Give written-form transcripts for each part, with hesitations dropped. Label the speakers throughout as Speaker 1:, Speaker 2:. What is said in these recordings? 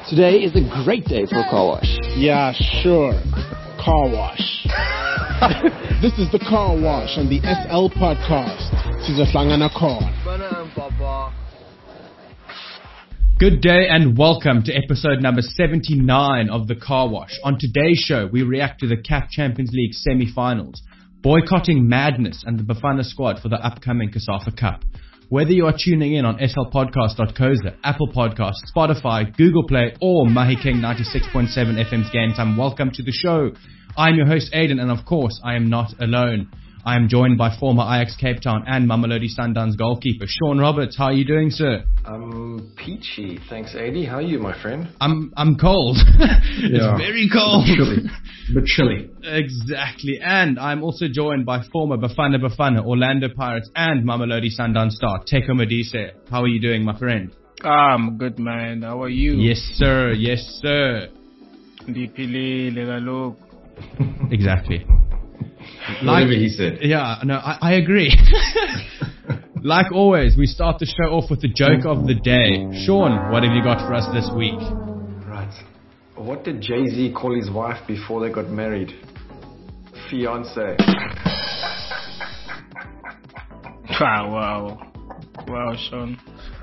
Speaker 1: Today is a great day for car wash.
Speaker 2: Yeah, sure. Car wash. This is the car wash on the SL podcast. Sizohlangana khona.
Speaker 3: Good day and welcome to episode number 79 of The Car Wash. On today's show, we react to the CAF Champions League semi-finals, boycotting madness and the Bafana squad for the upcoming COSAFA Cup. Whether you are tuning in on slpodcast.co.za, Apple Podcasts, Spotify, Google Play, or Mahikeng 96.7 FM's Game Time, welcome to the show. I'm your host, Aiden, and of course, I am not alone. I am joined by former Ajax Cape Town and Mamelodi Sundowns goalkeeper, Sean Roberts. How are you doing, sir?
Speaker 4: I'm peachy. Thanks, Adi. How are you, my friend?
Speaker 3: I'm cold. It's very cold.
Speaker 4: But chilly.
Speaker 3: Exactly. And I'm also joined by former Bafana, Orlando Pirates and Mamelodi Sundowns star, Teko Modise. How are you doing, my friend?
Speaker 2: I'm good, man. How are you?
Speaker 3: Yes, sir. Yes, sir. Exactly.
Speaker 4: Whatever he said.
Speaker 3: Yeah, no, I agree. Like always, we start the show off with the joke of the day. Sean, what have you got for us this week?
Speaker 4: Right. What did Jay-Z call his wife before they got married? Fiance.
Speaker 2: Wow, Sean.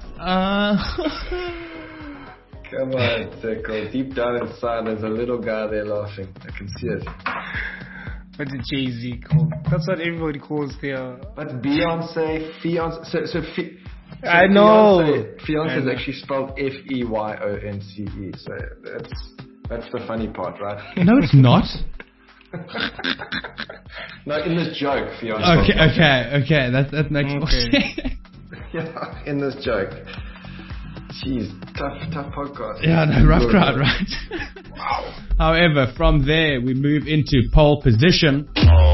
Speaker 4: Come on, Teko. Deep down inside, there's a little guy there laughing. I can see it.
Speaker 2: What did Jay-Z call? That's what everybody calls their...
Speaker 4: But Beyonce, fiance...
Speaker 2: I know.
Speaker 4: Fiance is actually spelled F-E-Y-O-N-C-E. So that's the funny part, right?
Speaker 3: No, it's not.
Speaker 4: No, in this joke, fiance.
Speaker 3: Okay. That makes more sense.
Speaker 4: Yeah, in this joke. Jeez, tough podcast.
Speaker 3: Yeah, no, rough crowd, right?
Speaker 4: Wow.
Speaker 3: However, from there, we move into pole position.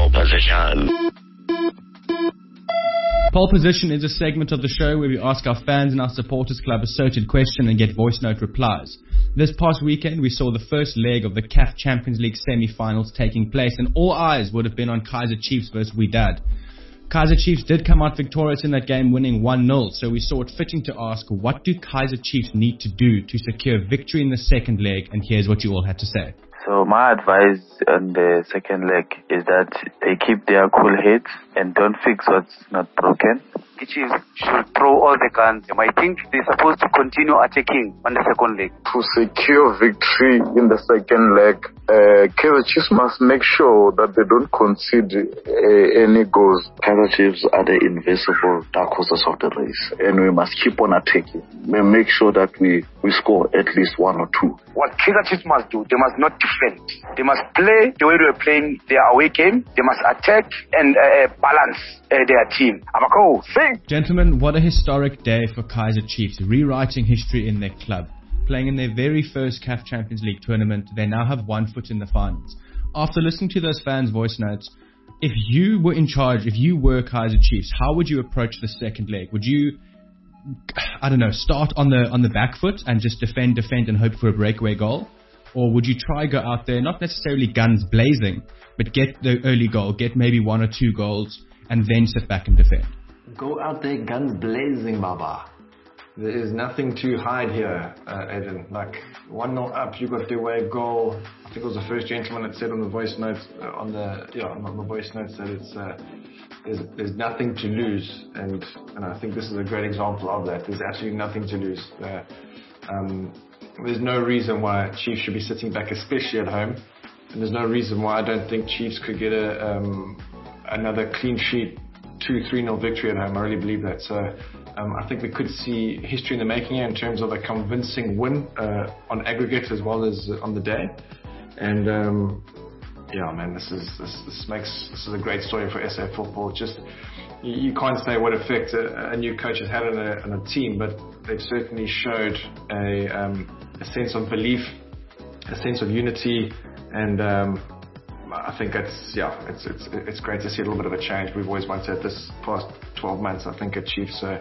Speaker 3: Pole position is a segment of the show where we ask our fans and our supporters club a certain question and get voice note replies. This past weekend, we saw the first leg of the CAF Champions League semi-finals taking place, and all eyes would have been on Kaizer Chiefs versus Wydad. Kaizer Chiefs did come out victorious in that game, winning 1-0, so we saw it fitting to ask, what do Kaizer Chiefs need to do to secure victory in the second leg? And here's what you all had to say.
Speaker 5: So my advice on the second leg is that they keep their cool heads and don't fix what's not broken. The Chiefs should throw all the guns. I think they're supposed to continue attacking on the second leg.
Speaker 6: To secure victory in the second leg, Kaizer Chiefs must make sure that they don't concede any goals.
Speaker 5: Kaizer Chiefs are the invincible dark horses of the race, and we must keep on attacking. We make sure that we score at least one or two.
Speaker 7: What Kaizer Chiefs must do, they must not defend. They must play the way they were playing their away game. They must attack and balance their team.
Speaker 3: Gentlemen, what a historic day for Kaizer Chiefs, rewriting history in their club. Playing in their very first CAF Champions League tournament, they now have one foot in the finals. After listening to those fans' voice notes, if you were in charge, if you were Kaizer Chiefs, how would you approach the second leg? Would you, start on the back foot and just defend and hope for a breakaway goal? Or would you try go out there, not necessarily guns blazing, but get the early goal, get maybe one or two goals, and then sit back and defend?
Speaker 4: Go out there, guns blazing, Baba. There is nothing to hide here, Aiden. Like 1-0 up, you got the away goal. I think it was the first gentleman that said on the voice notes, on the voice notes that it's there's nothing to lose, and I think this is a great example of that. There's absolutely nothing to lose. There's no reason why Chiefs should be sitting back, especially at home, and there's no reason why I don't think Chiefs could get another clean sheet 2-3-0 victory at home. I really believe that. So I think we could see history in the making here in terms of a convincing win on aggregate as well as on the day. And this is a great story for SA football. Just you can't say what effect a new coach has had on a team, but they've certainly showed a sense of belief, a sense of unity, and I think it's great to see a little bit of a change. We've always wanted this past 12 months, I think, at Chiefs. So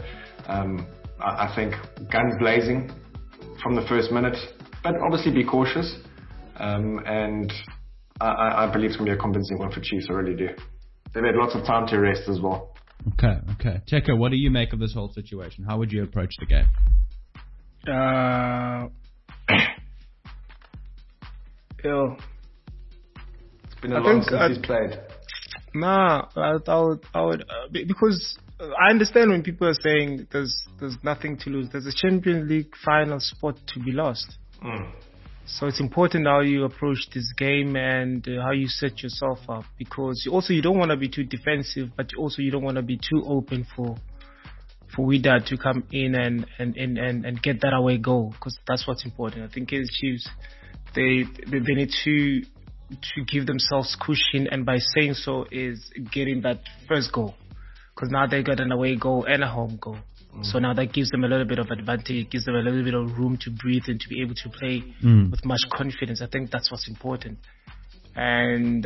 Speaker 4: I think guns blazing from the first minute, but obviously be cautious. And I believe it's going to be a convincing one for Chiefs. I really do. They've had lots of time to rest as well.
Speaker 3: Okay. Teko, what do you make of this whole situation? How would you approach the game?
Speaker 8: Yeah.
Speaker 4: It's been a long since he's played.
Speaker 8: Nah, I would because I understand when people are saying there's nothing to lose. There's a Champions League final spot to be lost. So it's important how you approach this game and how you set yourself up, because you don't want to be too defensive, but you don't want to be too open for Wydad to come in and get that away goal, because that's what's important. I think Kaizer Chiefs, they need to give themselves cushion, and by saying so is getting that first goal, because now they got an away goal and a home goal. So now that gives them a little bit of advantage. It gives them a little bit of room to breathe and to be able to play with much confidence. I think that's what's important. And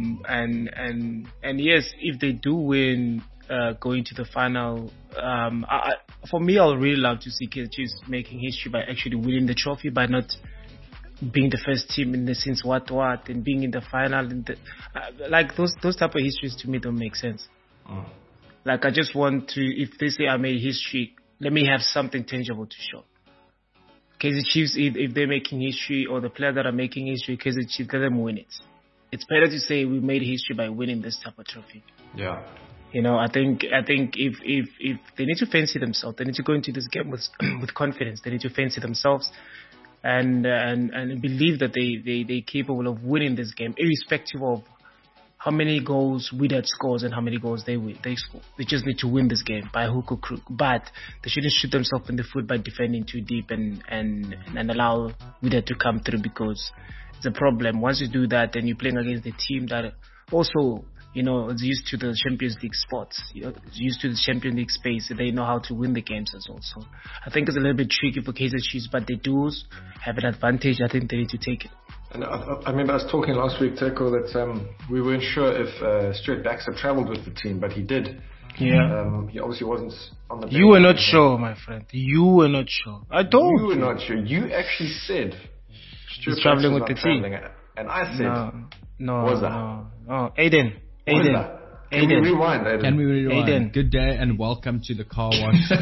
Speaker 8: yes, if they do win, going to the final, for me, I'll really love to see Kaizer Chiefs making history by actually winning the trophy, by not being the first team in the since what and being in the final. Like those type of histories to me don't make sense. Like, I just want to, if they say I made history, let me have something tangible to show. Kaizer Chiefs, if they're making history, or the players that are making history, Kaizer Chiefs, let them win it. It's better to say we made history by winning this type of trophy.
Speaker 4: Yeah.
Speaker 8: You know, I think if they need to fancy themselves, they need to go into this game with confidence. They need to fancy themselves and believe that they're capable of winning this game, irrespective of how many goals Wydad scores and how many goals they score. They just need to win this game by hook or crook. But they shouldn't shoot themselves in the foot by defending too deep and allow Wydad to come through, because it's a problem. Once you do that, then you're playing against a team that also, you know, is used to the Champions League spots, you know, is used to the Champions League space. They know how to win the games as well. So I think it's a little bit tricky for Kaizer Chiefs, but they do have an advantage. I think they need to take it.
Speaker 4: And I remember us talking last week, Teko, that we weren't sure if Stuart Baxter travelled with the team, but he did.
Speaker 8: Yeah.
Speaker 4: He obviously wasn't on the bench.
Speaker 8: You were not sure, my friend. You were not sure. I told you.
Speaker 4: You were not sure. You actually said Stuart
Speaker 8: he's travelling with the team.
Speaker 4: And I said,
Speaker 8: no.
Speaker 4: Was that?
Speaker 8: No. Aiden.
Speaker 4: Can we rewind, Aiden?
Speaker 3: Can we rewind?
Speaker 8: Aiden.
Speaker 3: Good day and welcome to the Car Wash.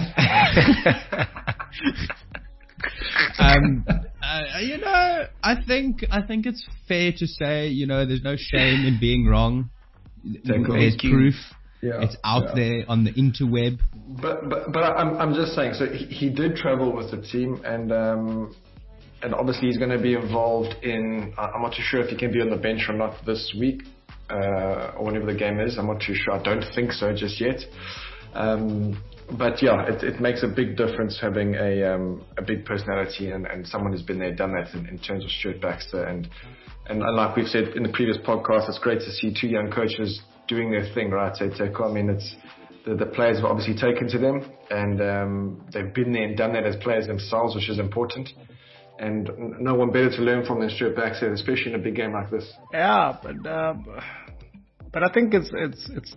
Speaker 3: You know, I think it's fair to say, you know, there's no shame in being wrong. There's proof.
Speaker 4: Yeah,
Speaker 3: it's out there on the interweb.
Speaker 4: But I'm just saying. So he did travel with the team, and obviously he's going to be involved in. I'm not too sure if he can be on the bench or not this week, or whenever the game is. I'm not too sure. I don't think so just yet. But yeah, it makes a big difference having a big personality and someone who's been there, done that in terms of Stuart Baxter. And like we've said in the previous podcast, it's great to see two young coaches doing their thing, right? So I mean, it's the players have obviously taken to them, and they've been there and done that as players themselves, which is important. And no one better to learn from than Stuart Baxter, especially in a big game like this.
Speaker 8: Yeah, but I think it's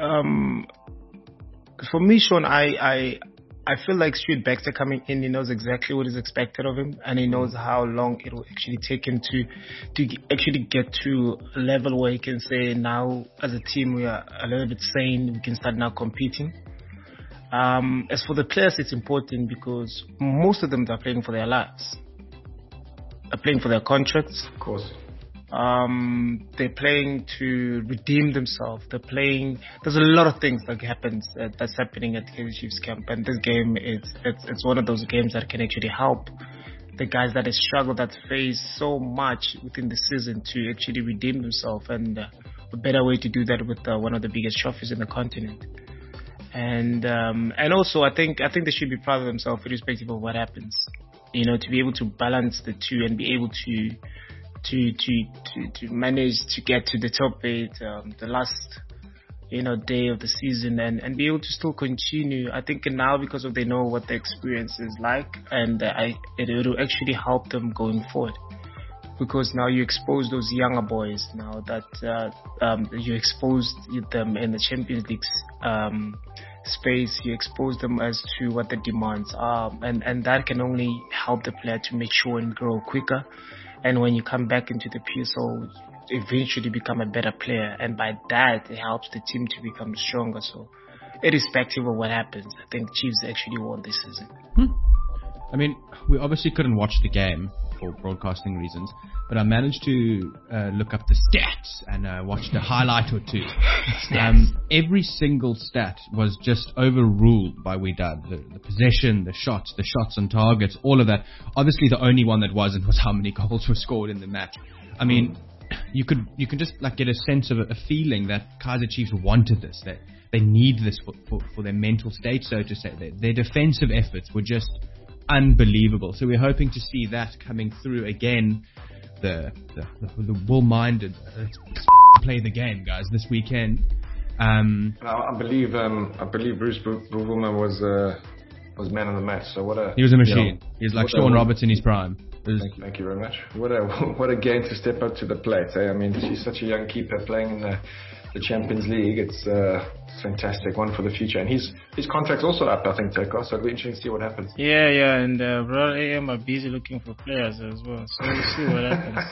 Speaker 8: for me, Sean, I feel like Stuart Baxter coming in, he knows exactly what is expected of him, and he knows how long it will actually take him to actually get to a level where he can say, now as a team we are a little bit sane, we can start now competing. As for the players, it's important because most of them are playing for their lives, are playing for their contracts.
Speaker 4: Of course.
Speaker 8: They're playing to redeem themselves. There's a lot of things that happens that's happening at Kaizer Chiefs camp, and this game it's one of those games that can actually help the guys that have struggled, that face so much within the season, to actually redeem themselves, and a better way to do that with one of the biggest trophies in the continent. And also I think they should be proud of themselves irrespective of what happens. You know, to be able to balance the two and be able to manage to get to the top 8, the last, you know, day of the season, and be able to still continue. I think now, because they know what the experience is like, and it will actually help them going forward. Because now you expose those younger boys, now that you exposed them in the Champions League space, you expose them as to what the demands are, and that can only help the player to mature and grow quicker. And when you come back into the PSL, eventually become a better player. And by that, it helps the team to become stronger. So irrespective of what happens, I think Chiefs actually won this season.
Speaker 3: I mean, we obviously couldn't watch the game for broadcasting reasons, but I managed to look up the stats and watch the highlight or two. Every single stat was just overruled by Wydad. The possession, the shots on targets, all of that. Obviously, the only one that wasn't was how many goals were scored in the match. I mean, you can just like get a sense of a feeling that Kaizer Chiefs wanted this, that they need this for their mental state, so to say. Their defensive efforts were just unbelievable. So we're hoping to see that coming through again. The well-minded, let's play the game, guys, this weekend.
Speaker 4: I believe Bruce Bovelman was man of the match. So
Speaker 3: he was a machine. He was like Sean Roberts in his prime.
Speaker 4: Thank you very much. What a game to step up to the plate. Eh? I mean, she's such a young keeper playing in the Champions League. It's fantastic, one for the future. And his contract's also up, I think, Teko. So it'll be interesting to see what happens.
Speaker 8: Yeah, and Royal AM are busy looking for players as well. So we'll see what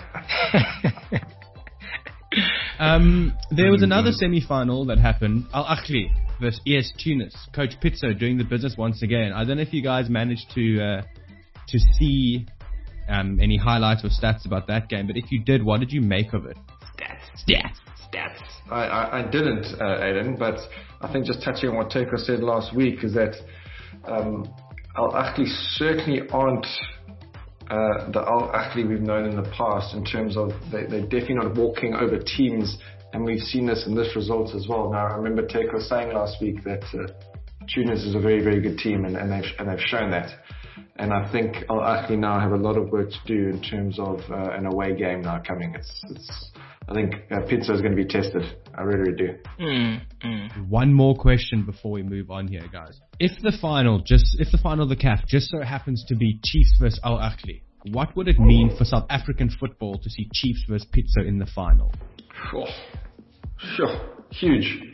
Speaker 8: happens.
Speaker 3: There was another semi-final that happened. Al Ahly versus ES Tunis. Coach Pizzo doing the business once again. I don't know if you guys managed to see any highlights or stats about that game, but if you did, what did you make of it?
Speaker 4: Stats. I didn't, Aiden, but I think just touching on what Teko said last week is that Al Ahly certainly aren't the Al Ahly we've known in the past in terms of they're definitely not walking over teams, and we've seen this in this result as well. Now, I remember Teko saying last week that Tunis is a very, very good team, and they've shown that. And I think Al Ahly now have a lot of work to do in terms of an away game now coming. I think Pizzo is going to be tested. I really do.
Speaker 3: One more question before we move on here, guys. If the final of the CAF just so happens to be Chiefs versus Al Ahly, what would it mean for South African football to see Chiefs versus Pizzo in the final?
Speaker 4: Oh, sure. Huge.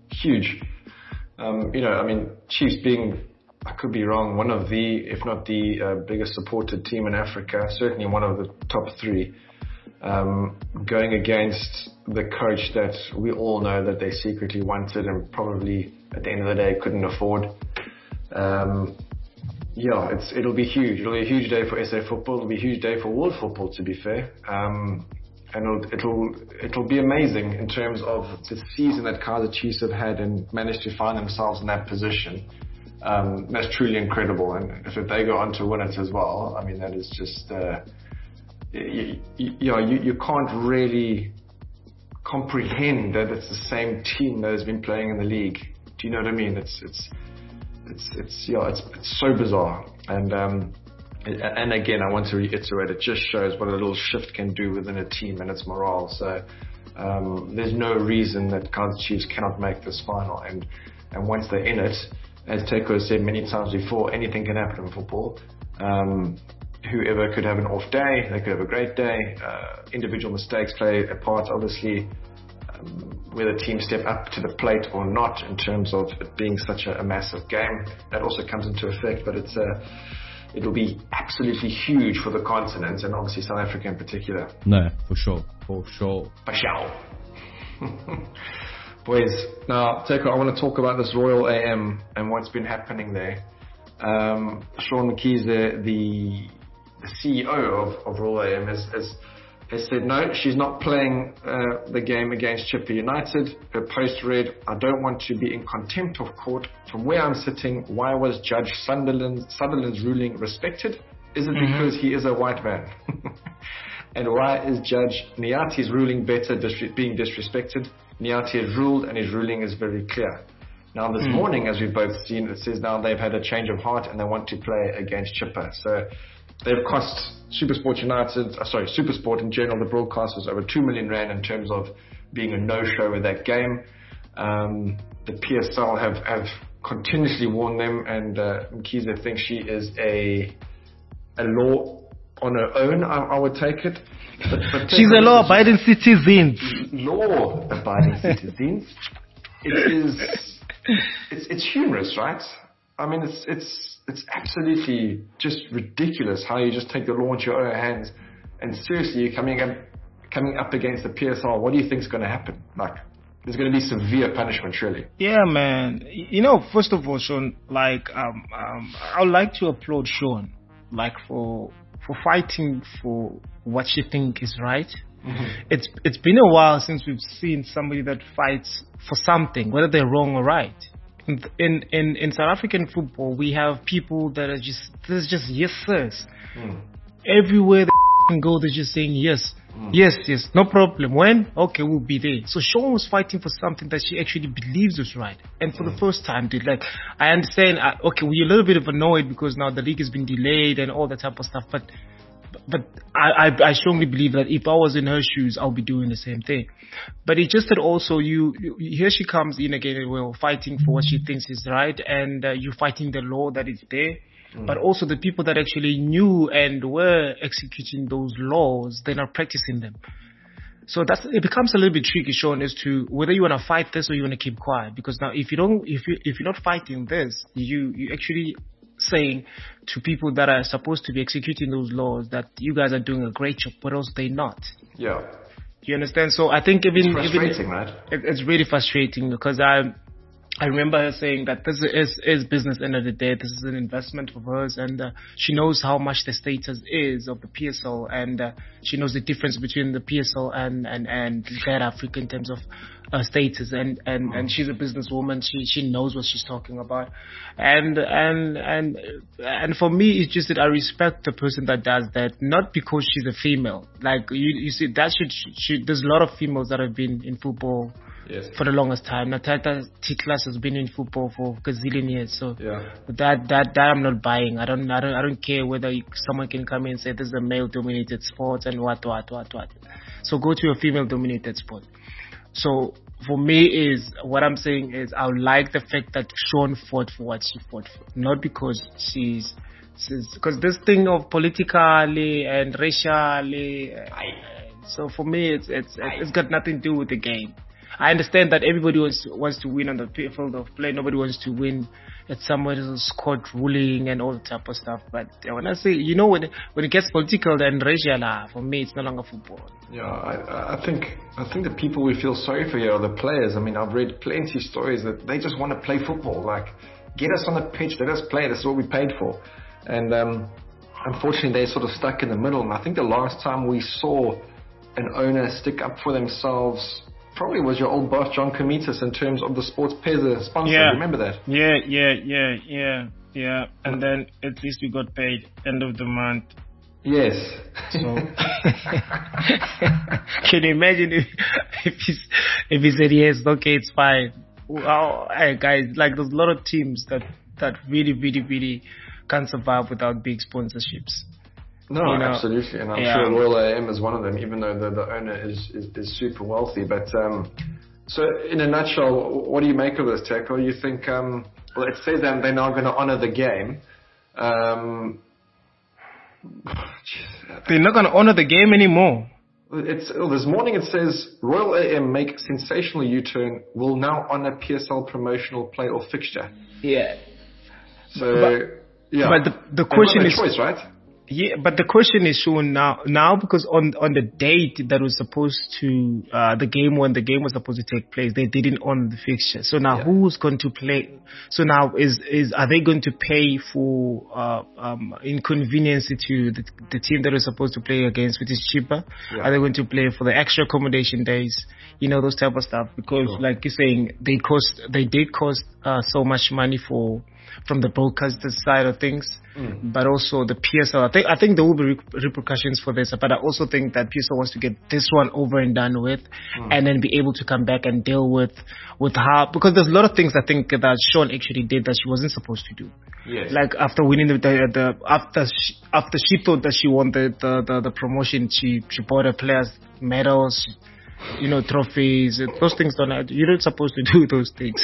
Speaker 4: I mean, Chiefs being, I could be wrong, one of the, if not the biggest supported team in Africa, certainly one of the top three, going against the coach that we all know that they secretly wanted and probably at the end of the day couldn't afford. It'll be huge. It'll be a huge day for SA football. It'll be a huge day for world football, to be fair. And it'll be amazing in terms of the season that Kaizer Chiefs have had and managed to find themselves in that position. That's truly incredible, and if they go on to win it as well, I mean, that is just you can't really comprehend that it's the same team that has been playing in the league. Do you know what I mean? It's so bizarre, and again, I want to reiterate, it just shows what a little shift can do within a team and its morale. So there's no reason that Kaizer Chiefs cannot make this final, and once they're in it, as Teko has said many times before, anything can happen in football. Whoever could have an off day, they could have a great day. Individual mistakes play a part, obviously, whether teams step up to the plate or not in terms of it being such a massive game. That also comes into effect, but it'll be absolutely huge for the continent and obviously South Africa in particular.
Speaker 3: No, for sure.
Speaker 4: Boys, now, Teko, I want to talk about this Royal AM and what's been happening there. Sean McKees, the CEO of Royal AM, has said no, she's not playing the game against Chippa United. Her post read, "I don't want to be in contempt of court. From where I'm sitting, why was Judge Sutherland's ruling respected? Is it because he is a white man? And why is Judge Niati's ruling better being disrespected? Niati has ruled, and his ruling is very clear." Now, this morning, as we've both seen, it says now they've had a change of heart and they want to play against Chippa. So they've cost SuperSport in general, the broadcasters, over 2 million rand in terms of being a no-show with that game. The PSL have continuously warned them, and Mkhize thinks she is a law on her own, I would take it. But
Speaker 8: she's a law-abiding citizen.
Speaker 4: Law-abiding citizens. It's humorous, right? I mean, it's absolutely just ridiculous how you just take the law into your own hands. And seriously, you're coming up against the PSL. What do you think is going to happen? Like, there's going to be severe punishment, surely.
Speaker 8: Yeah, man. First of all, Sean, I would like to applaud Sean like for fighting for what she think is right. Mm-hmm. It's been a while since we've seen somebody that fights for something, whether they're wrong or right. In South African football, we have people that are there's just yes sirs. Everywhere they go, they're just saying yes. Yes, no problem. When? Okay, we'll be there. So Sean was fighting for something that she actually believes is right. And for the first time, dude, like, I understand, okay, we're a little bit annoyed because now the league has been delayed and all that type of stuff, but I strongly believe that if I was in her shoes, I'll be doing the same thing. But it's just that also here she comes in again, well, fighting for what she thinks is right, and you're fighting the law that is there. But also the people that actually knew and were executing those laws, they're not practicing them. So it becomes a little bit tricky, Sean, as to whether you want to fight this or you want to keep quiet. Because now, if you're not fighting this, you actually saying to people that are supposed to be executing those laws that you guys are doing a great job, but also they're not.
Speaker 4: Yeah.
Speaker 8: You understand? So I think
Speaker 4: it's frustrating, right?
Speaker 8: It's really frustrating because I remember her saying that this is business end of the day. This is an investment of hers, and she knows how much the status is of the PSL, and she knows the difference between the PSL and Red Africa in terms of status, and she's a businesswoman. She knows what she's talking about, and for me, it's just that I respect the person that does that, not because she's a female. Like you see, that there's a lot of females that have been in football. Yes. For the longest time. Natata Tiklas has been in football for a gazillion years, so that I'm not buying. I don't care whether someone can come in and say this is a male-dominated sport and what. So go to a female-dominated sport. So for me, what I'm saying is I like the fact that Sean fought for what she fought for, not because because this thing of politically and racially. So for me, it's got nothing to do with the game. I understand that everybody wants to win on the field of play. Nobody wants to win at somebody else's court ruling and all that type of stuff. But when I say, when it gets political and racial, for me, it's no longer football.
Speaker 4: Yeah, I think the people we feel sorry for here are the players. I mean, I've read plenty of stories that they just want to play football. Like, get us on the pitch, let us play. This is what we paid for. And unfortunately, they're sort of stuck in the middle. And I think the last time we saw an owner stick up for themselves probably was your old boss, John Komitas, in terms of the Sports Pesa sponsor.
Speaker 8: Yeah.
Speaker 4: Remember that?
Speaker 8: Yeah. And then at least we got paid end of the month.
Speaker 4: Yes.
Speaker 8: So can you imagine if he said yes, okay, it's fine. Wow, hey guys, like there's a lot of teams that really, really, really can't survive without big sponsorships.
Speaker 4: No, absolutely, and I'm sure Royal AM is one of them, even though the owner is super wealthy. But so, in a nutshell, what do you make of this, Teko? You think, well, it says that they're now going to honour the game.
Speaker 8: They're not going to honour the game anymore.
Speaker 4: This morning it says Royal AM make sensational U-turn, will now honour PSL promotional playoff fixture.
Speaker 8: Yeah.
Speaker 4: So,
Speaker 8: but the question is,
Speaker 4: choice, right?
Speaker 8: Yeah, but the question is, Sean, now because on the date that was supposed to the game when the game was supposed to take place, they didn't honor the fixture. So now who's going to play? So now are they going to pay for inconvenience to the team that was supposed to play against, which is cheaper? Yeah. Are they going to play for the extra accommodation days? Those type of stuff, because like you're saying, they did cost so much money from the broadcaster side of things, but also the PSL. I think there will be repercussions for this, but I also think that PSL wants to get this one over and done with, and then be able to come back and deal with how, because there's a lot of things I think that Sean actually did that she wasn't supposed to do.
Speaker 4: Yes.
Speaker 8: Like after winning after she thought that she won the promotion, she bought her players medals, trophies. Those things you're not supposed to do those things,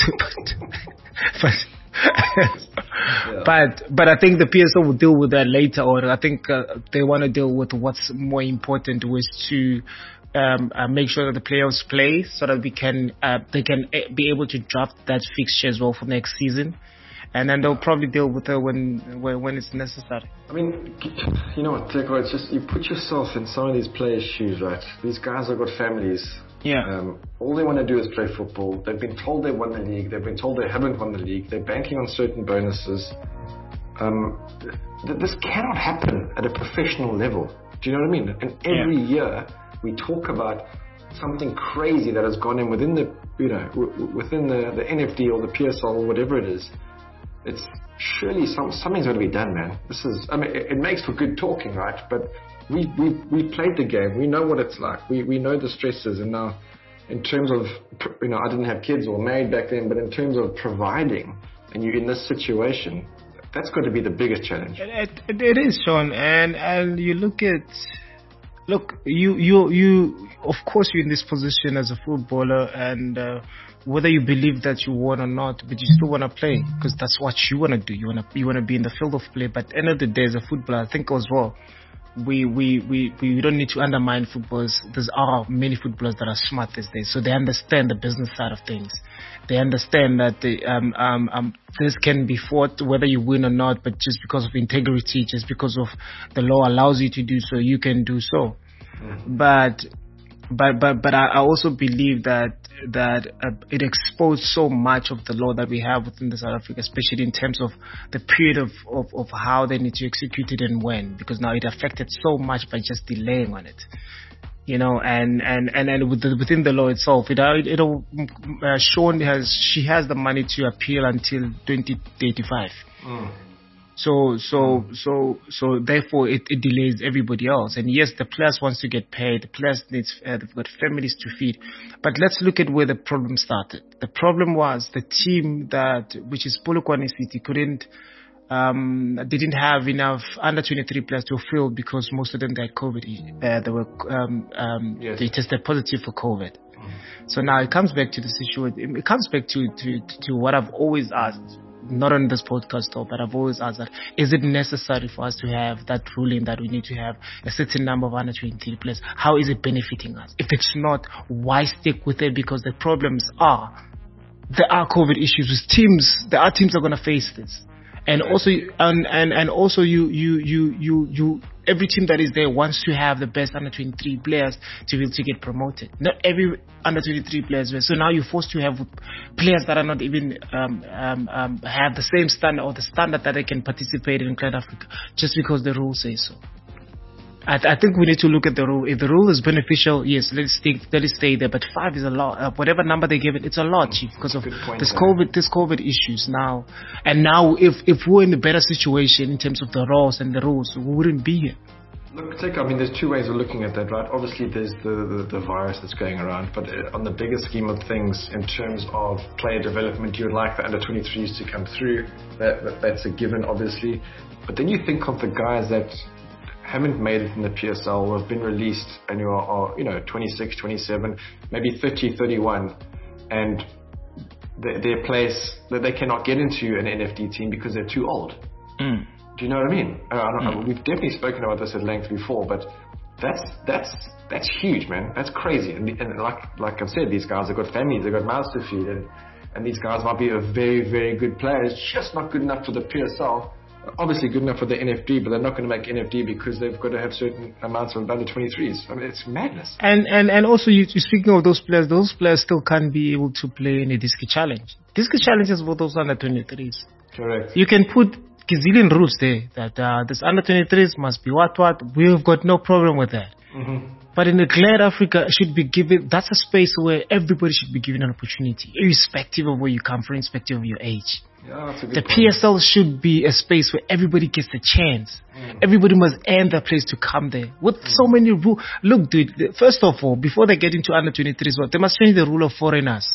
Speaker 8: but I think the PSL will deal with that later, or I think they want to deal with what's more important, which to make sure that the players play, so that they can be able to draft that fixture as well for next season, and then they'll probably deal with her when it's necessary.
Speaker 4: I mean, you know what, Teko, it's just you put yourself in some of these players' shoes, right? These guys have got families.
Speaker 8: Yeah.
Speaker 4: All they want to do is play football. They've been told they won the league. They've been told they haven't won the league. They're banking on certain bonuses. This cannot happen at a professional level. Do you know what I mean? And every year we talk about something crazy that has gone in within the, within the NFD or the PSL or whatever it is. It's surely something's got to be done, man. This is, it makes for good talking, right? But we played the game. We know what it's like. We know the stresses. And now, in terms of, I didn't have kids or married back then, but in terms of providing, and you're in this situation, that's got to be the biggest challenge.
Speaker 8: It is, Sean. And you look, you of course you're in this position as a footballer, and whether you believe that you won or not, but you still want to play because that's what you want to do. You want to be in the field of play. But at the end of the day, as a footballer, I think as well, we don't need to undermine footballers. There are many footballers that are smart these days, so they understand the business side of things. They understand that this can be fought whether you win or not, but just because of integrity, just because of the law allows you to do so, you can do so. But I also believe that it exposed so much of the law that we have within the South Africa, especially in terms of the period of how they need to execute it and when, because now it affected so much by just delaying on it. And within the law itself, Sean has the money to appeal until 2035. So therefore it delays everybody else. And yes, the players wants to get paid. The players they've got families to feed. But let's look at where the problem started. The problem was the team which is Polokwane City, didn't have enough under 23 players to fill because most of them had COVID. They tested positive for COVID. So now it comes back to the situation. It comes back to what I've always asked. Not on this podcast though, but I've always asked that, is it necessary for us to have that ruling that we need to have a certain number of under 23 players? How is it benefiting us? If it's not, why stick with it? Because the problems there are COVID issues with teams. There are teams that are going to face this. And also, and also you every team that is there wants to have the best under 23 players to be able to get promoted. Not every under 23 players. So now you're forced to have players that are not even have the same standard or the standard that they can participate in Clan Africa just because the rules say so. I think we need to look at the rule. If the rule is beneficial, yes, let it stay there. But 5 is a lot. Whatever number they give it, it's a lot, Chief, because of this COVID issues now. And now, if we're in a better situation in terms of the laws and the rules, we wouldn't be here.
Speaker 4: Look, there's two ways of looking at that, right? Obviously, there's the virus that's going around, but on the bigger scheme of things, in terms of player development, you would like the under 23s to come through. That's a given, obviously. But then you think of the guys that haven't made it in the PSL or have been released and you are 26, 27, maybe 30, 31, and their place that they cannot get into an NFD team because they're too old. Do you know what I mean? We've definitely spoken about this at length before, but that's huge, man. That's crazy. And like I've said, these guys have got families, they've got mouths to feed, and these guys might be a very, very good player. It's just not good enough for the PSL. Obviously good enough for the NFD, but they're not going to make NFD because they've got to have certain amounts of under 23s. I mean, it's madness. And also, you're speaking of those players still can't be able to play in a Diski Challenge. Diski Challenge is for those under 23s. Correct. You can put gazillion rules there that this under 23s must be what. We've got no problem with that. But in the Clan Africa, should be given. That's a space where everybody should be given an opportunity, irrespective of where you come from, irrespective of your age. The PSL should be a space where everybody gets a chance. Everybody must earn their place to come there. With so many rules. Look, dude, first of all, before they get into under 23s, they must change the rule of foreigners.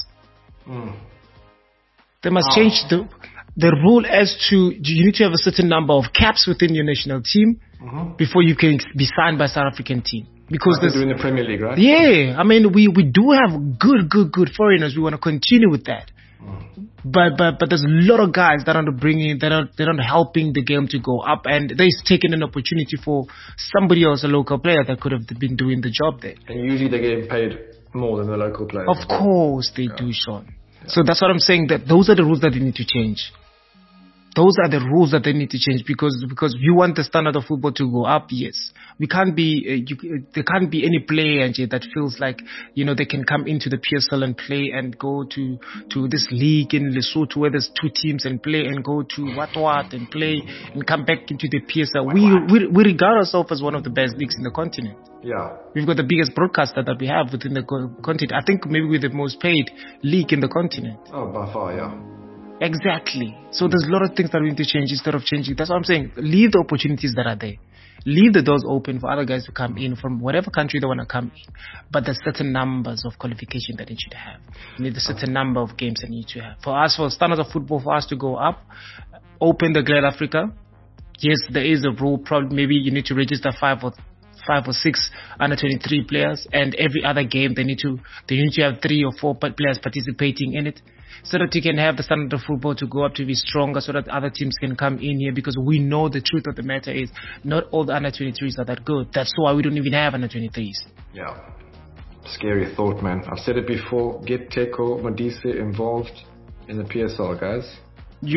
Speaker 4: They must change the rule as to you need to have a certain number of caps within your national team before you can be signed by South African team. Because they're doing the Premier League, right? Yeah, I mean, we do have good foreigners. We want to continue with that. But there's a lot of guys that are bringing, they're not helping the game to go up, and they're taking an opportunity for somebody else, a local player that could have been doing the job there. And usually they're getting paid more than the local players. Of course they do, Sean. Yeah. So that's what I'm saying, that those are the rules that they need to change.
Speaker 8: Those are the rules that they need to change because you want the standard of football to go up. Yes, we can't be there can't be any player that feels like they can come into the PSL and play and go to this league in Lesotho where there's 2 teams and play and go to what and play and come back into the PSL. We regard ourselves as one of the best leagues in the continent.
Speaker 4: Yeah,
Speaker 8: we've got the biggest broadcaster that we have within the continent. I think maybe we're the most paid league in the continent.
Speaker 4: Oh, by far, yeah.
Speaker 8: Exactly. So there's a lot of things that we need to change instead of changing. That's what I'm saying. Leave the opportunities that are there. Leave the doors open for other guys to come in from whatever country they want to come in. But there's certain numbers of qualification that they should have. You need a certain number of games that you need to have. For us, for standards of football, for us to go up, open the Great Africa. Yes, there is a rule. Probably maybe you need to register 5 or 6 under 23 players, and every other game they need to have 3 or 4 players participating in it, so that you can have the standard of football to go up to be stronger, so that other teams can come in here, because we know the truth of the matter is not all the under 23s are that good. That's why we don't even have under 23s.
Speaker 4: Yeah, scary thought, man. I've said it before. Get Teko Modise involved in the PSL, guys. He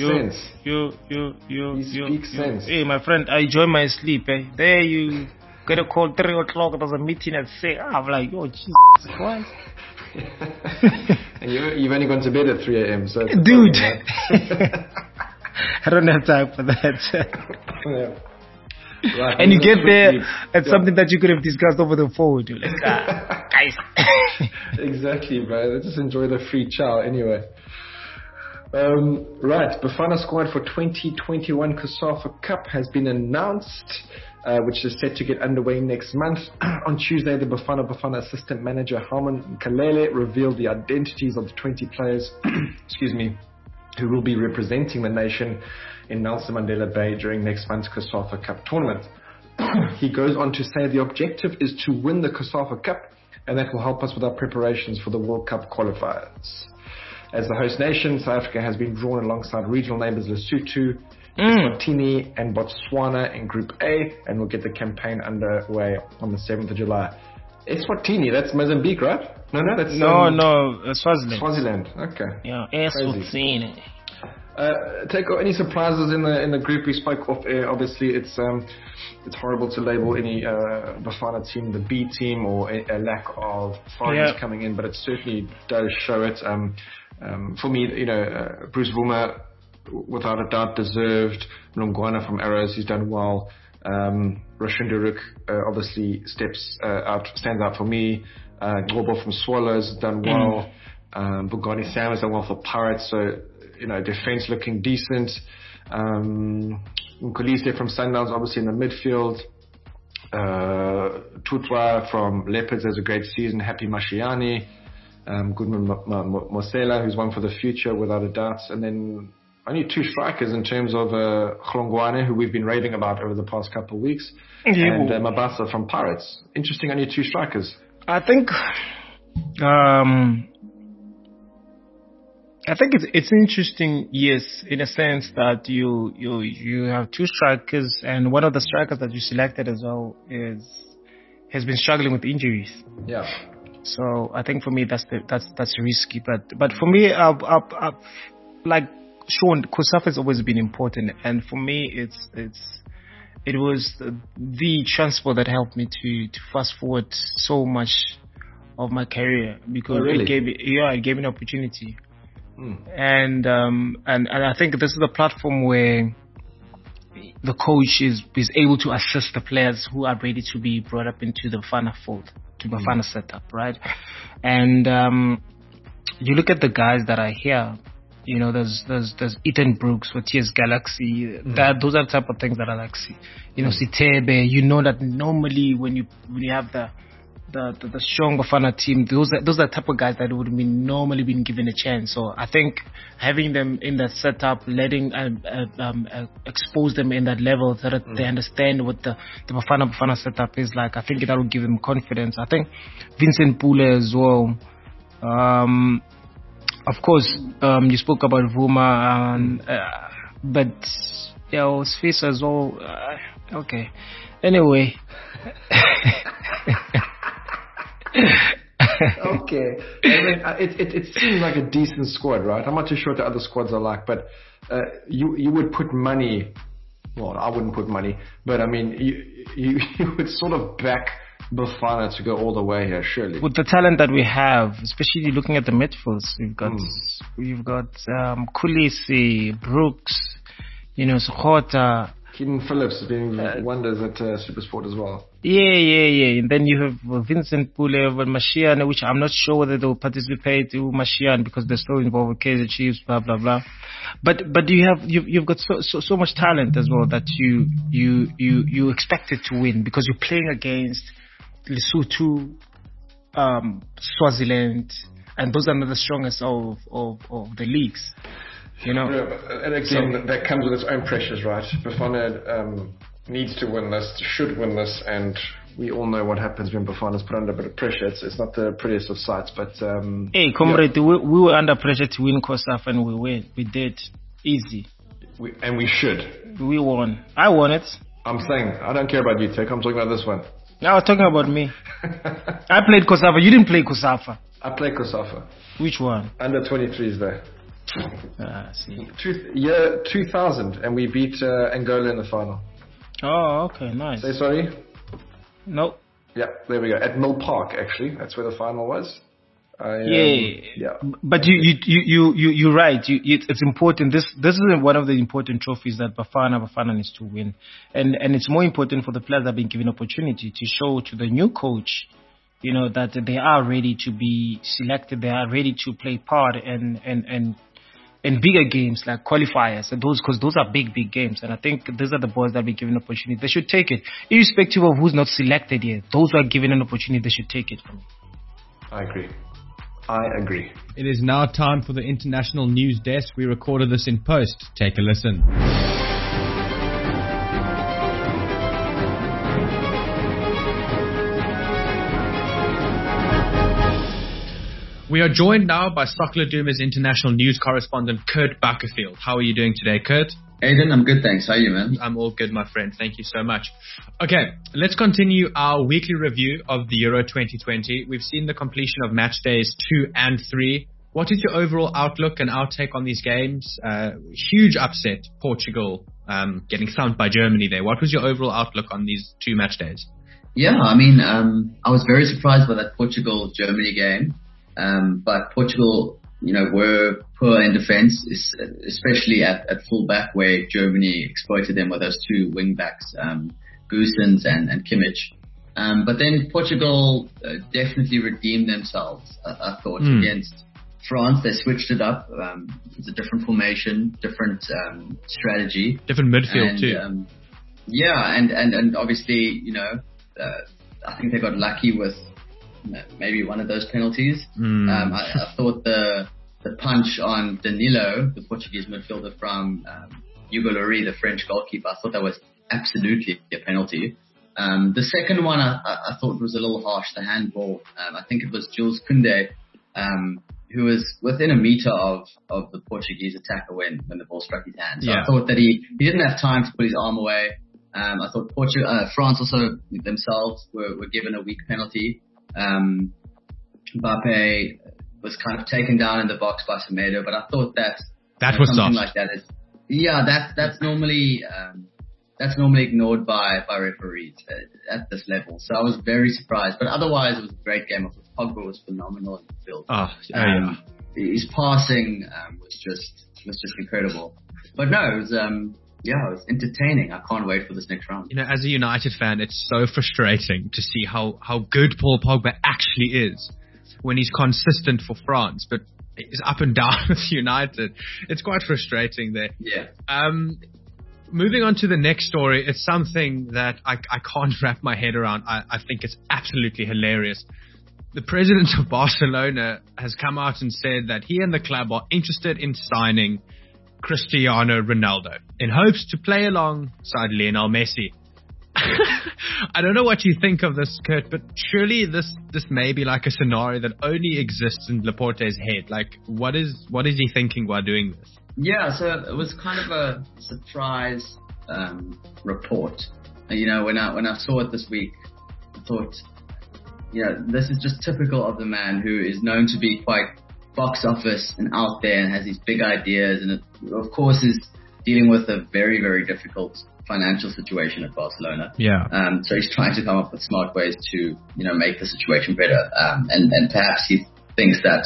Speaker 4: speaks sense.
Speaker 8: Hey, my friend, I enjoy my sleep. There you get a call 3 o'clock. There's a meeting at 6. I'm like, oh Jesus Christ.
Speaker 4: And you've only gone to bed at 3 a.m. So
Speaker 8: dude, I don't have time for that.
Speaker 4: Yeah. Right,
Speaker 8: and you get there at something that you could have discussed over the phone. You're like, guys.
Speaker 4: Exactly, bro. Let's just enjoy the free chow anyway. Right, Bafana squad for 2021 COSAFA Cup has been announced, which is set to get underway next month. On Tuesday, the Bafana assistant manager Harman Kalele revealed the identities of the 20 players excuse me, who will be representing the nation in Nelson Mandela Bay during next month's COSAFA Cup tournament. He goes on to say the objective is to win the COSAFA Cup, and that will help us with our preparations for the World Cup qualifiers. As the host nation, South Africa has been drawn alongside regional neighbours Lesotho, Eswatini and Botswana in Group A, and will get the campaign underway on the 7th of July. Eswatini, that's Mozambique, right? No, that's...
Speaker 8: Swaziland.
Speaker 4: Swaziland, okay.
Speaker 8: Yeah, Eswatini.
Speaker 4: Teko, any surprises in the group? We spoke off air. Obviously, it's horrible to label any Bafana team the B team or a lack of foreigners coming in, but it certainly does show it. For me, Bruce Vuma, without a doubt, deserved. Mlongwana from Arrows, he's done well. Roshan Duruk obviously stands out for me. Ngobo from Swallows has done well. Bugani Sam has done well for Pirates, so defense looking decent. Nkolise from Sundowns obviously in the midfield. Tutwa from Leopards has a great season. Happy Mashiani. Goodman Mosela, who's one for the future without a doubt. And then only 2 strikers in terms of Hlongwane, who we've been raving about over the past couple of weeks, and Mabasa from Pirates. Interesting, only 2 strikers.
Speaker 8: I think it's interesting, yes, in a sense that you have 2 strikers, and one of the strikers that you selected as well has been struggling with injuries.
Speaker 4: Yeah.
Speaker 8: So I think for me that's risky, but for me, like Sean, COSAFA has always been important, and for me it was the transport that helped me to fast forward so much of my career, because it gave me an opportunity. And I think this is the platform where the coach is able to assist the players who are ready to be brought up into the Bafana fold, to Bafana setup, right? And you look at the guys that are here. There's Ethan Brooks for TS Galaxy. Those are the type of things that I like. Sitebe, that normally when you have the strong Bafana team, those are the type of guys that would be normally been given a chance. So I think having them in that setup, letting expose them in that level so that they understand what the Bafana setup is like, I think that will give them confidence. I think Vincent Pule as well. Of course, you spoke about Vuma, but Sfisa as well. Okay. Anyway.
Speaker 4: Okay. I mean, it seems like a decent squad, right? I'm not too sure what the other squads are like, but you would put money. Well, I wouldn't put money, but I mean, you would sort of back Bafana to go all the way here, surely.
Speaker 8: With the talent that we have, especially looking at the midfields, we've got Kulisi, Brooks, Sokota.
Speaker 4: Keaton Phillips is doing wonders at Supersport as well.
Speaker 8: Yeah. And then you have Vincent Pule, Mashian, which I'm not sure whether they'll participate to Mashian because they're still involved with Kaizer Chiefs, blah blah blah. But you've got so much talent as well that you expected to win because you're playing against Lesotho, Swaziland, and those are not the strongest of the leagues. And
Speaker 4: again, that comes with its own pressures, right? Bafana needs to win this, should win this, and we all know what happens when Bafana's put under a bit of pressure. It's not the prettiest of sights, but...
Speaker 8: hey, comrade, we were under pressure to win COSAF, and we win. We did. Easy.
Speaker 4: And we should.
Speaker 8: We won. I won it.
Speaker 4: I'm saying, I don't care about you, Tech. I'm talking about this one.
Speaker 8: I was talking about me. I played COSAFA. You didn't play COSAFA.
Speaker 4: I played COSAFA.
Speaker 8: Which one?
Speaker 4: Under 23s there.
Speaker 8: See.
Speaker 4: Year 2000, and we beat Angola in the final.
Speaker 8: Oh, okay, nice.
Speaker 4: Say sorry?
Speaker 8: No.
Speaker 4: Yeah, there we go. At Mill Park, actually. That's where the final was.
Speaker 8: Yeah. But you're right. It's important. This is one of the important trophies that Bafana needs to win. And it's more important for the players that have been given opportunity to show to the new coach, that they are ready to be selected. They are ready to play part in bigger games like qualifiers and because those are big games. And I think these are the boys that have been given an opportunity. They should take it. Irrespective of who's not selected yet, those who are given an opportunity, they should take it from me.
Speaker 4: I agree.
Speaker 3: It is now time for the International News Desk. We recorded this in post. Take a listen. We are joined now by Soccer Duma's international news correspondent, Kurt Buckerfield. How are you doing today, Kurt?
Speaker 9: Aidan, I'm good, thanks. How are you, man?
Speaker 3: I'm all good, my friend. Thank you so much. Okay, let's continue our weekly review of the Euro 2020. We've seen the completion of match days 2 and 3. What is your overall outlook and outtake on these games? Huge upset, Portugal getting thumped by Germany there. What was your overall outlook on these 2 match days?
Speaker 9: Yeah, I mean, I was very surprised by that Portugal-Germany game. But Portugal, were poor in defense, especially at full-back where Germany exploited them with those 2 wing-backs, Goossens and Kimmich. But then Portugal definitely redeemed themselves, I thought, against France. They switched it up. It's a different formation, different strategy.
Speaker 3: Different midfield too.
Speaker 9: And obviously, I think they got lucky with maybe one of those penalties. I thought the punch on Danilo, the Portuguese midfielder from Hugo Lloris, the French goalkeeper, I thought that was absolutely a penalty. The second one I thought was a little harsh, the handball. I think it was Jules Koundé, who was within a meter of the Portuguese attacker when the ball struck his hand. So I thought that he didn't have time to put his arm away. I thought France also themselves were given a weak penalty. Mbappe was kind of taken down in the box by Semedo, but I thought that
Speaker 3: was
Speaker 9: something
Speaker 3: soft.
Speaker 9: like that is that's normally ignored by referees at this level. So I was very surprised, but otherwise it was a great game. Pogba was phenomenal in the field. His passing was just incredible. But no, it was it was entertaining. I can't wait for this next round.
Speaker 3: As a United fan, it's so frustrating to see how good Paul Pogba actually is when he's consistent for France, but he's up and down with United. It's quite frustrating there.
Speaker 9: Yeah.
Speaker 3: Moving on to the next story, it's something that I can't wrap my head around. I think it's absolutely hilarious. The president of Barcelona has come out and said that he and the club are interested in signing Cristiano Ronaldo in hopes to play alongside Lionel Messi. I don't know what you think of this, Kurt, but surely this may be like a scenario that only exists in Laporte's head. Like, what is he thinking while doing this?
Speaker 9: Yeah, so it was kind of a surprise report. When I saw it this week, I thought, this is just typical of the man who is known to be quite box office and out there and has these big ideas, and of course is dealing with a very, very difficult financial situation at Barcelona.
Speaker 3: Yeah.
Speaker 9: So he's trying to come up with smart ways to, make the situation better. And perhaps he thinks that,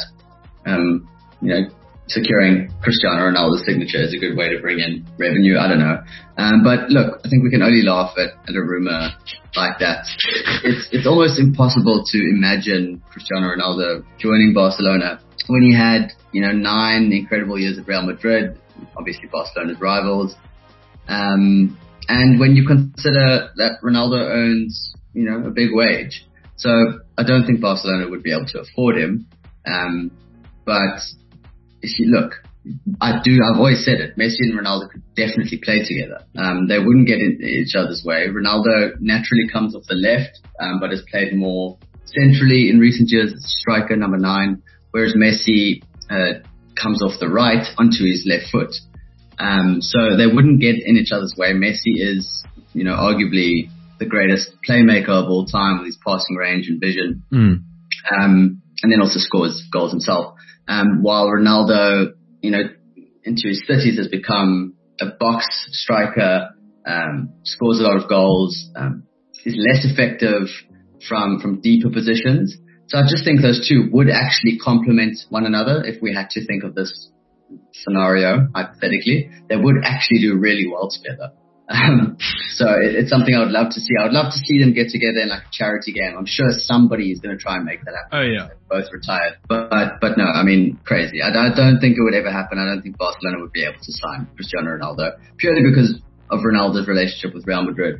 Speaker 9: securing Cristiano Ronaldo's signature is a good way to bring in revenue. I don't know. But look, I think we can only laugh at a rumor like that. It's almost impossible to imagine Cristiano Ronaldo joining Barcelona when he had, 9 incredible years at Real Madrid, obviously Barcelona's rivals. And when you consider that Ronaldo earns, a big wage. So I don't think Barcelona would be able to afford him. But look, I've always said it, Messi and Ronaldo could definitely play together. They wouldn't get in each other's way. Ronaldo naturally comes off the left, but has played more centrally in recent years as striker number 9, whereas Messi comes off the right onto his left foot. So they wouldn't get in each other's way. Messi is, arguably the greatest playmaker of all time with his passing range and vision. And then also scores goals himself. While Ronaldo, into his 30s has become a box striker, scores a lot of goals, is less effective from deeper positions. So I just think those two would actually complement one another if we had to think of this scenario, hypothetically. They would actually do really well together. So it's something I would love to see. I would love to see them get together in like a charity game. I'm sure somebody is going to try and make that happen.
Speaker 3: Oh yeah.
Speaker 9: They're both retired. But no, I mean, crazy. I don't think it would ever happen. I don't think Barcelona would be able to sign Cristiano Ronaldo purely because of Ronaldo's relationship with Real Madrid.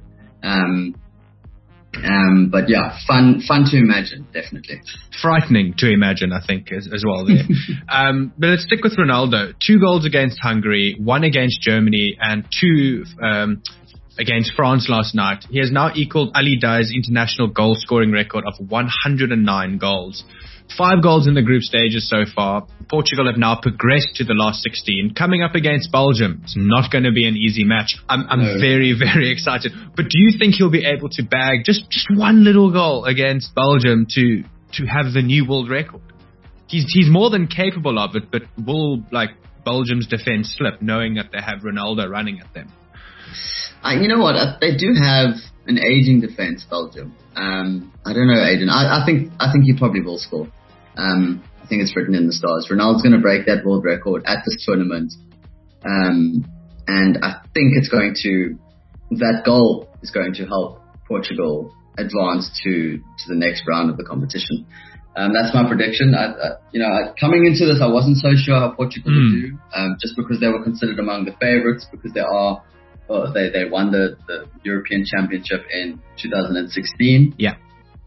Speaker 9: But yeah, fun to imagine, definitely.
Speaker 3: Frightening to imagine, I think, as well there. But let's stick with Ronaldo. 2 goals against Hungary, 1 against Germany, and 2 against France last night. He has now equaled Ali Daei's international goal scoring record of 109 goals. 5 goals in the group stages so far. Portugal have now progressed to the last 16. Coming up against Belgium, it's not going to be an easy match. I'm very, very excited. But do you think he'll be able to bag just one little goal against Belgium to have the new world record? He's more than capable of it, but will Belgium's defense slip knowing that they have Ronaldo running at them?
Speaker 9: You know what? They do have an aging defense, Belgium. I don't know, Aiden. I think he probably will score. I think it's written in the stars. Ronaldo's going to break that world record at this tournament. And I think that goal is going to help Portugal advance to the next round of the competition. That's my prediction. Coming into this, I wasn't so sure how Portugal would do, just because they were considered among the favorites, because they won the European Championship in 2016.
Speaker 3: Yeah.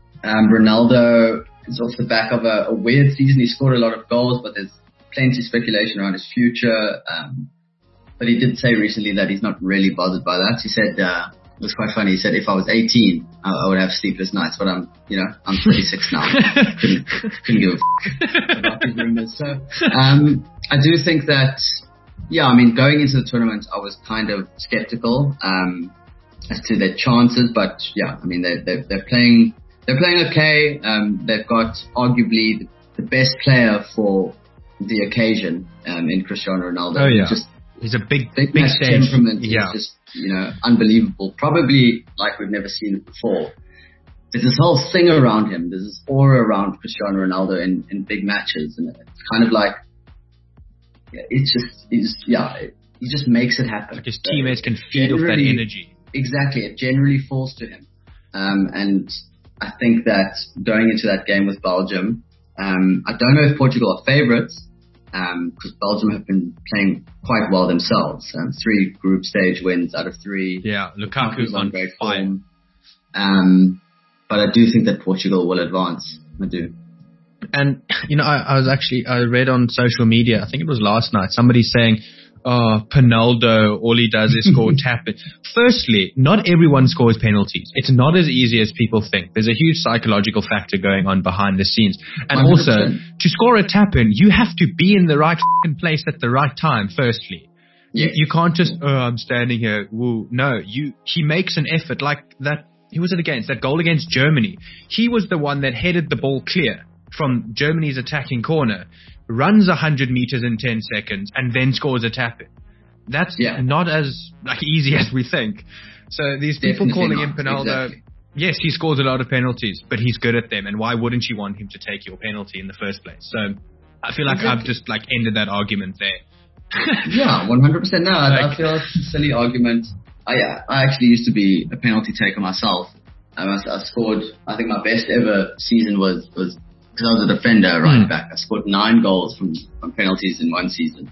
Speaker 9: Ronaldo is off the back of a weird season. He scored a lot of goals, but there's plenty of speculation around his future. But he did say recently that he's not really bothered by that. He said, it was quite funny. He said, if I was 18, I would have sleepless nights, but I'm 36 now. couldn't give a about these rumors. So, I do think that, going into the tournament, I was kind of skeptical, as to their chances, but they're playing okay. They've got arguably the best player for the occasion, in Cristiano Ronaldo.
Speaker 3: Oh yeah. He's a big stage
Speaker 9: temperament.
Speaker 3: Yeah.
Speaker 9: It's just, unbelievable. Probably like we've never seen it before. There's this whole thing around him. There's this aura around Cristiano Ronaldo in big matches, and it's kind of like, he just makes it happen.
Speaker 3: Like his teammates can feed off that energy.
Speaker 9: Exactly. It generally falls to him. And I think that going into that game with Belgium, I don't know if Portugal are favourites, because Belgium have been playing quite well themselves. 3 group stage wins out of 3.
Speaker 3: Yeah, Lukaku's on great
Speaker 9: form. But I do think that Portugal will advance. I do.
Speaker 3: And, I read on social media, I think it was last night, somebody saying, Pinaldo, all he does is score tap-in. Firstly, not everyone scores penalties. It's not as easy as people think. There's a huge psychological factor going on behind the scenes. And 100%. Also, to score a tap-in, you have to be in the right place at the right time, firstly. Yes. You can't just, I'm standing here. Woo. No, he makes an effort like that who was it against? That goal against Germany. He was the one that headed the ball clear from Germany's attacking corner, runs 100 meters in 10 seconds, and then scores a tap-in. That's not as easy as we think. So these people calling him Penaldo, yes, he scores a lot of penalties, but he's good at them. And why wouldn't you want him to take your penalty in the first place? So I feel like I've just ended that argument there.
Speaker 9: Yeah, 100%. No, I feel it's a silly argument. I actually used to be a penalty taker myself. I scored, I think my best ever season was because I was a defender right back. I scored 9 goals from penalties in one season.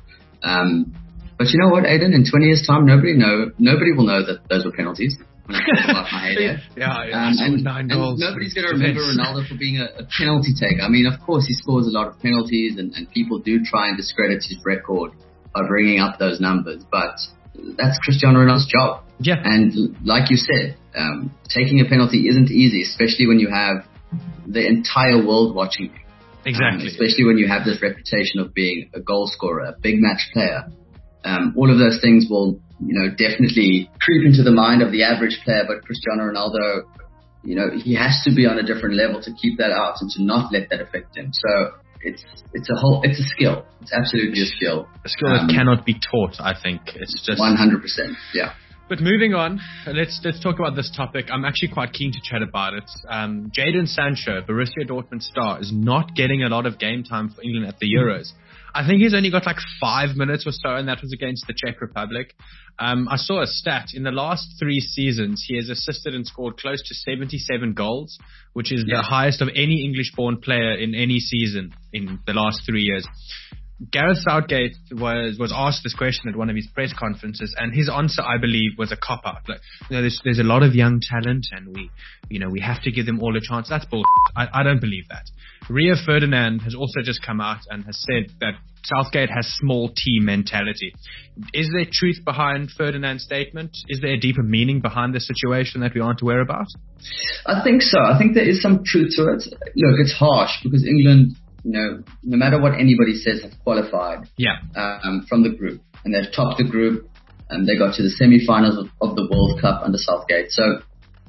Speaker 9: But you know what, Aiden? In 20 years' time, nobody will know that those were penalties. When I talk about my heyday.
Speaker 3: And 9 goals.
Speaker 9: Nobody's going to remember Ronaldo for being a penalty taker. I mean, of course, he scores a lot of penalties, and people do try and discredit his record by bringing up those numbers. But that's Cristiano Ronaldo's job.
Speaker 3: Yeah.
Speaker 9: And like you said, taking a penalty isn't easy, especially when you have the entire world watching you.
Speaker 3: Exactly.
Speaker 9: Especially when you have this reputation of being a goal scorer, a big match player. All of those things will, definitely creep into the mind of the average player. But Cristiano Ronaldo, he has to be on a different level to keep that out and to not let that affect him. So it's a skill. It's absolutely a skill.
Speaker 3: A skill that cannot be taught, I think. It's just
Speaker 9: 100%. Yeah.
Speaker 3: But moving on, let's talk about this topic. I'm actually quite keen to chat about it. Jadon Sancho, Borussia Dortmund star, is not getting a lot of game time for England at the Euros. I think he's only got 5 minutes or so, and that was against the Czech Republic. I saw a stat. In the last 3 seasons, he has assisted and scored close to 77 goals, which is the highest of any English-born player in any season in the last 3 years. Gareth Southgate was asked this question at one of his press conferences, and his answer, I believe, was a cop-out. There's a lot of young talent, and we have to give them all a chance. That's bullshit. I don't believe that. Rio Ferdinand has also just come out and has said that Southgate has small team mentality. Is there truth behind Ferdinand's statement? Is there a deeper meaning behind the situation that we aren't aware about?
Speaker 9: I think so. I think there is some truth to it. Look, it's harsh because England, no matter what anybody says, have qualified from the group. And they've topped the group, and they got to the semi-finals of the World Cup under Southgate. So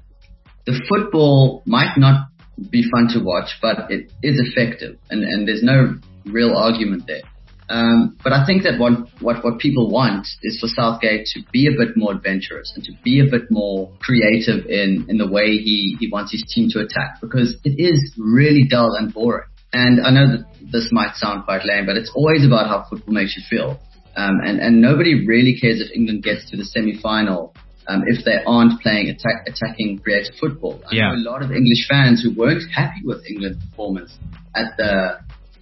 Speaker 9: the football might not be fun to watch, but it is effective, and there's no real argument there. But I think that what people want is for Southgate to be a bit more adventurous and to be a bit more creative in the way he wants his team to attack, because it is really dull and boring. And I know that this might sound quite lame, but it's always about how football makes you feel. And nobody really cares if England gets to the semi-final if they aren't playing attacking creative football. I know a lot of English fans who weren't happy with England's performance at the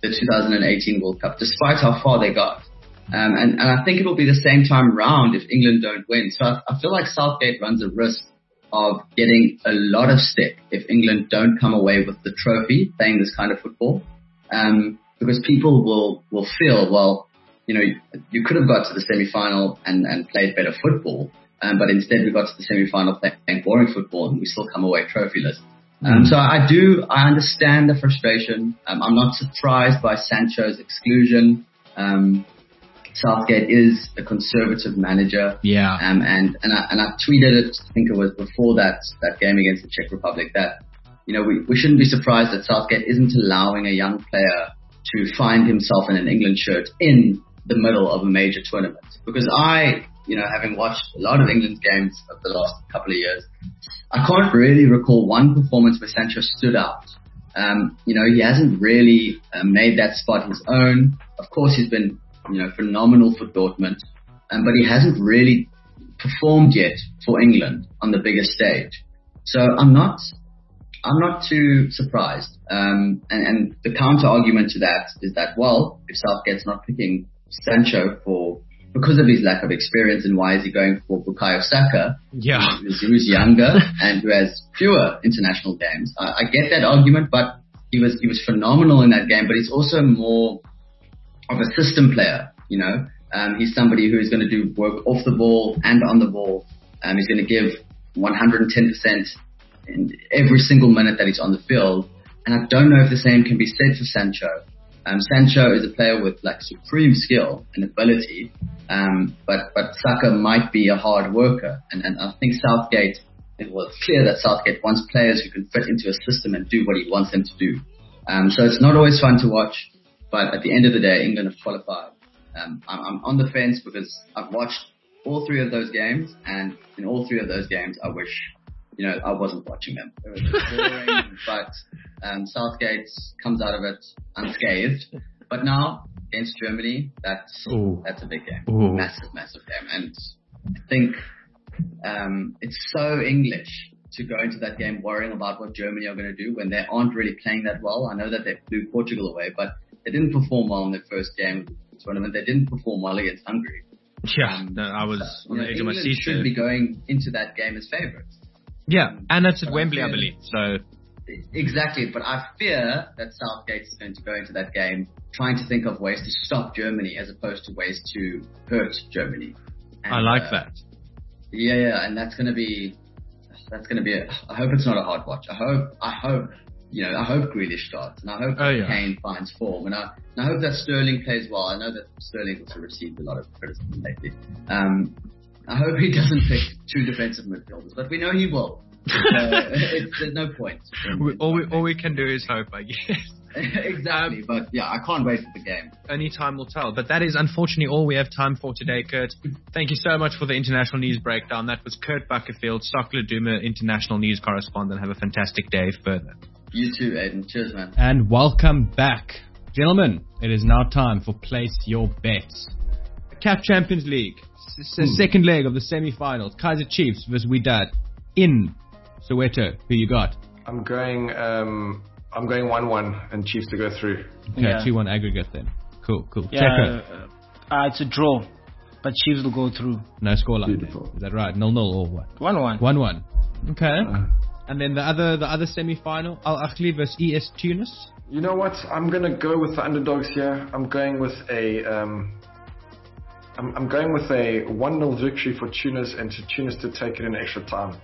Speaker 9: 2018 World Cup, despite how far they got. And I think it will be the same time round if England don't win. So I feel like Southgate runs a risk of getting a lot of stick if England don't come away with the trophy playing this kind of football. Because people will feel, well, you could have got to the semi-final and played better football, but instead we got to the semi-final playing boring football and we still come away trophyless. So I understand the frustration. I'm not surprised by Sancho's exclusion. Southgate is a conservative manager. Yeah. And I tweeted it, I think it was before that game against the Czech Republic, that, we shouldn't be surprised that Southgate isn't allowing a young player to find himself in an England shirt in the middle of a major tournament. Because having watched a lot of England's games of the last couple of years, I can't really recall one performance where Sancho stood out. He hasn't really made that spot his own. Of course, he's been, phenomenal for Dortmund, but he hasn't really performed yet for England on the biggest stage. So I'm not too surprised. And the counter argument to that is that, well, if Southgate's not picking Sancho because of his lack of experience, and why is he going for Bukayo Saka, who's younger and who has fewer international games? I get that argument, but he was phenomenal in that game. But he's also more of a system player. He's somebody who is going to do work off the ball and on the ball. He's going to give 110% in every single minute that he's on the field. And I don't know if the same can be said for Sancho. Sancho is a player with supreme skill and ability, but Saka might be a hard worker, and I think Southgate it was clear that Southgate wants players who can fit into a system and do what he wants them to do. So it's not always fun to watch, but at the end of the day, England have qualified. I'm on the fence because I've watched all 3 of those games, and in all 3 of those games, I wish, I wasn't watching them. It was boring, but Southgate comes out of it unscathed. But now, against Germany, that's a big game. Massive game. And I think it's so English to go into that game worrying about what Germany are going to do when they aren't really playing that well. I know that they blew Portugal away, but they didn't perform well in their first game of the tournament. They didn't perform well against Hungary.
Speaker 3: Yeah, I was on the edge of my seat.
Speaker 9: Should be going into that game as favourites.
Speaker 3: Yeah, and it's at Wembley, I believe. So
Speaker 9: exactly, but I fear that Southgate is going to go into that game trying to think of ways to stop Germany as opposed to ways to hurt Germany. And,
Speaker 3: I like that.
Speaker 9: Yeah, and that's going to be. I hope it's not a hard watch. I hope Grealish starts, and I hope Kane finds form, and I hope that Sterling plays well. I know that Sterling also received a lot of criticism lately. I hope he doesn't pick 2 defensive midfielders, but we know he will. There's no point.
Speaker 3: All we can do is hope, I guess.
Speaker 9: Exactly, but yeah, I can't wait for the game.
Speaker 3: Only time will tell. But that is unfortunately all we have time for today, Kurt. Thank you so much for the international news breakdown. That was Kurt Buckerfield, Soccer Laduma international news correspondent. Have a fantastic day further.
Speaker 9: You too, Aiden. Cheers, man.
Speaker 3: And welcome back. Gentlemen, it is now time for Place Your Bets. CAF Champions League. Second leg of the semi-finals. Kaizer Chiefs versus Wydad in Soweto. Who you got?
Speaker 4: I'm going 1-1 and Chiefs to go through.
Speaker 3: Okay, 2-1 aggregate then. Cool.
Speaker 8: Yeah, it's a draw, but Chiefs will go through.
Speaker 3: No scoreline. Beautiful. Is that right? 0-0 or what?
Speaker 8: 1-1.
Speaker 3: 1-1. Okay. And then the other semi-final, Al Ahly versus ES Tunis.
Speaker 4: You know what? I'm gonna go with the underdogs here. I'm going with a 1-0 victory for Tunis, and to Tunis to take it in extra time.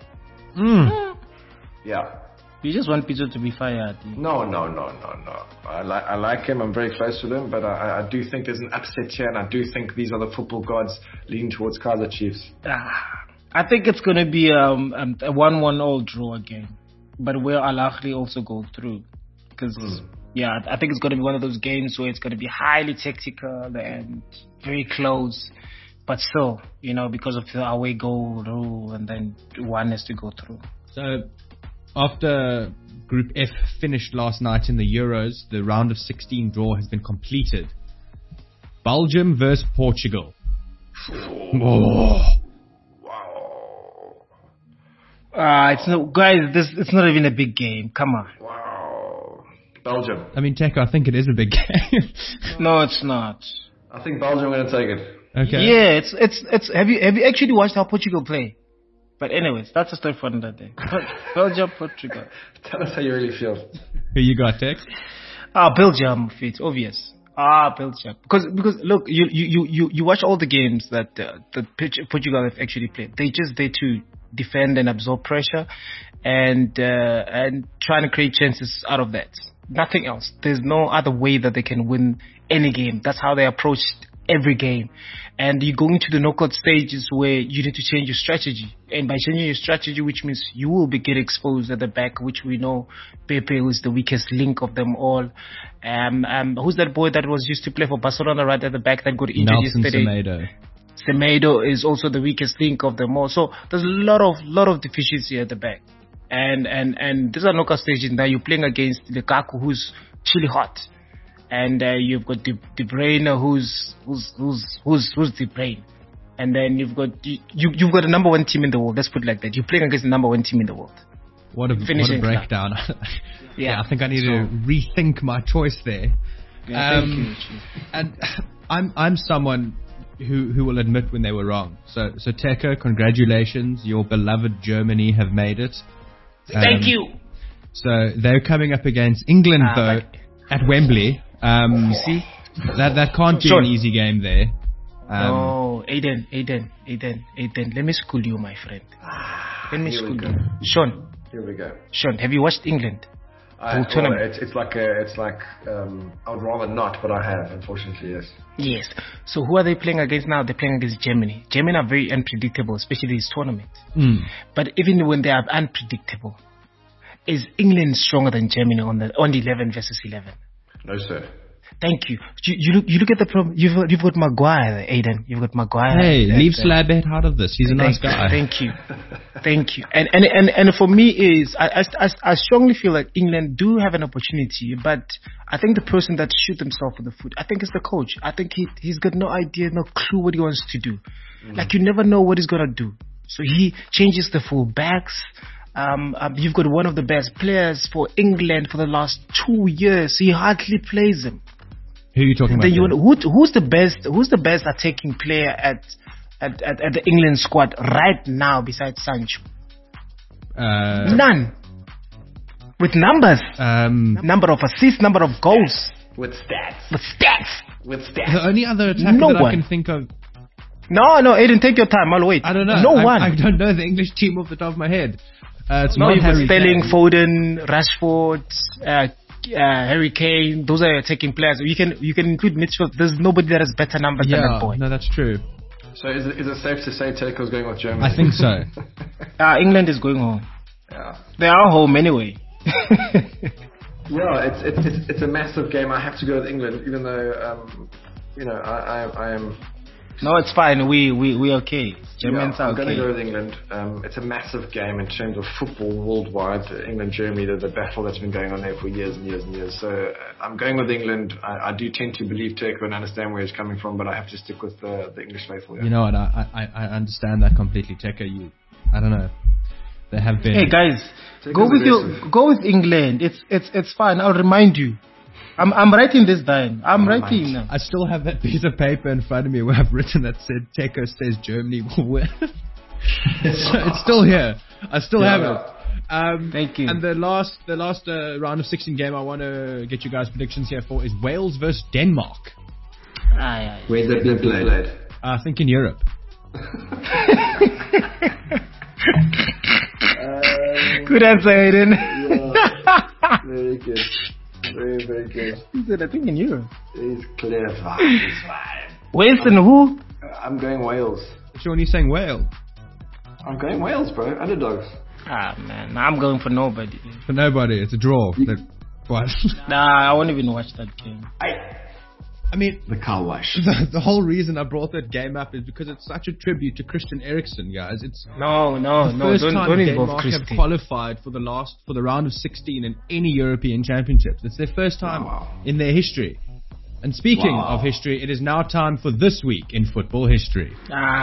Speaker 4: Yeah.
Speaker 8: You just want Pizzo to be fired.
Speaker 4: No. I like him. I'm very close with him, but I do think there's an upset here, and I do think these are the football gods leaning towards Kaizer Chiefs.
Speaker 8: I think it's going to be a 1-1 all draw again, but where Al Ahly also go through. Because, I think it's going to be one of those games where it's going to be highly tactical and very close, but still, because of the away goal rule, and then one has to go through.
Speaker 3: So, after Group F finished last night in the Euros, the round of 16 draw has been completed. Belgium versus Portugal.
Speaker 8: It's not even a big game. Come on.
Speaker 4: Wow. Belgium.
Speaker 3: I mean, Teko, I think it is a big game.
Speaker 8: No, it's not.
Speaker 4: I think Belgium are going to take it.
Speaker 3: Okay.
Speaker 8: Yeah, it's. Have you actually watched how Portugal play? But anyways, that's a story for another day. Belgium, Portugal.
Speaker 4: Tell us how you really feel.
Speaker 3: Who you got, Tex?
Speaker 8: Belgium. It's obvious. Belgium. Because look, you watch all the games that Portugal have actually played. They just there to defend and absorb pressure, and trying to create chances out of that. Nothing else. There's no other way that they can win any game. That's how they approached every game. And you go into the knockout stages where you need to change your strategy. And by changing your strategy, which means you will be getting exposed at the back, which we know Pepe is the weakest link of them all. Who's that boy that was used to play for Barcelona right at the back that got injured
Speaker 3: Nelson
Speaker 8: yesterday? Semedo is also the weakest link of them all. So there's a lot of deficiency at the back. And these are knockout stages. Now you're playing against Lukaku, who's chilly hot. And you've got De Bruyne, who's De Bruyne, and then you've got a number one team in the world. Let's put it like that. You're playing against the number one team in the world.
Speaker 3: What a breakdown! I think I need to rethink my choice there.
Speaker 8: Yeah, thank you.
Speaker 3: And I'm someone who will admit when they were wrong. So Teko, congratulations! Your beloved Germany have made it.
Speaker 8: Thank you.
Speaker 3: So they're coming up against England though at Wembley.
Speaker 8: You see?
Speaker 3: That can't be an easy game there.
Speaker 8: No, Aiden. Let me school you, my friend. Let me school you. Sean.
Speaker 4: Here we go.
Speaker 8: Sean, have you watched England? tournament.
Speaker 4: It's like I would rather not, but I have, unfortunately, yes.
Speaker 8: Yes. So who are they playing against now? They're playing against Germany. Germany are very unpredictable, especially this tournament. But even when they are unpredictable, is England stronger than Germany on 11 versus 11?
Speaker 4: No, sir.
Speaker 8: Thank you. You look at the problem. You've got Maguire, Aiden. You've got Maguire.
Speaker 3: Hey, leave Slabhead out of this. He's a nice guy.
Speaker 8: Thank you. And for me is I strongly feel like England do have an opportunity, but I think the person that shoots himself in the foot, I think it's the coach. I think he's got no idea, no clue what he wants to do. Like, you never know what he's gonna do. So he changes the full backs. You've got one of the best players for England for the last 2 years. He hardly plays him.
Speaker 3: Who are you talking about?
Speaker 8: Who's the best attacking player at the England squad right now besides Sancho? None. With numbers. Number of assists, number of goals.
Speaker 4: With stats.
Speaker 3: The only other attacker I can think of.
Speaker 8: No, Aiden, take your time. I'll wait.
Speaker 3: I don't know. I don't know the English team off the top of my head. It's not Harry
Speaker 8: Sterling, Foden, Rashford, Harry Kane. Those are attacking players. You can include Mitchell. There's nobody that has better numbers than that boy.
Speaker 3: No, that's true.
Speaker 4: So is it safe to say Teko's going with Germany?
Speaker 3: I think so.
Speaker 8: England is going home.
Speaker 4: Yeah.
Speaker 8: They are home anyway.
Speaker 4: Yeah, it's a massive game. I have to go with England, even though I am.
Speaker 8: No, it's fine. We okay. Germans are okay.
Speaker 4: I'm going to go with England. It's a massive game in terms of football worldwide. England-Germany, the battle that's been going on there for years and years and years. So I'm going with England. I do tend to believe Teko and understand where he's coming from, but I have to stick with the English faithful. Yeah.
Speaker 3: You know what? I understand that completely, Teko. I don't know. There have been.
Speaker 8: Hey guys, go with England. It's fine. I'll remind you. I'm writing this down. I'm writing now.
Speaker 3: I still have that piece of paper in front of me where I've written that said Teko says Germany will win. It's still here. I still have it.
Speaker 8: Thank you.
Speaker 3: And the last round of 16 game I want to get you guys predictions here for is Wales versus Denmark.
Speaker 4: Where's that being played?
Speaker 3: I think in Europe.
Speaker 8: Good answer, Aiden.
Speaker 4: Yeah. Very good. Very, very good.
Speaker 8: He said, I think in Europe.
Speaker 4: He's clever. He's fine.
Speaker 8: Wales and who?
Speaker 4: I'm going Wales.
Speaker 3: Sean, you're saying Wales?
Speaker 4: I'm going Wales, bro. Underdogs.
Speaker 8: Man. I'm going for nobody.
Speaker 3: For nobody. It's a draw. What?
Speaker 8: Nah, I won't even watch that game.
Speaker 3: I mean,
Speaker 4: the car wash.
Speaker 3: The whole reason I brought that game up is because it's such a tribute to Christian Eriksen, guys. It's
Speaker 8: no.
Speaker 3: First
Speaker 8: don't
Speaker 3: time
Speaker 8: involve
Speaker 3: Denmark have qualified for the round of 16 in any European championships. It's their first time in their history. And speaking of history, it is now time for This Week in Football History.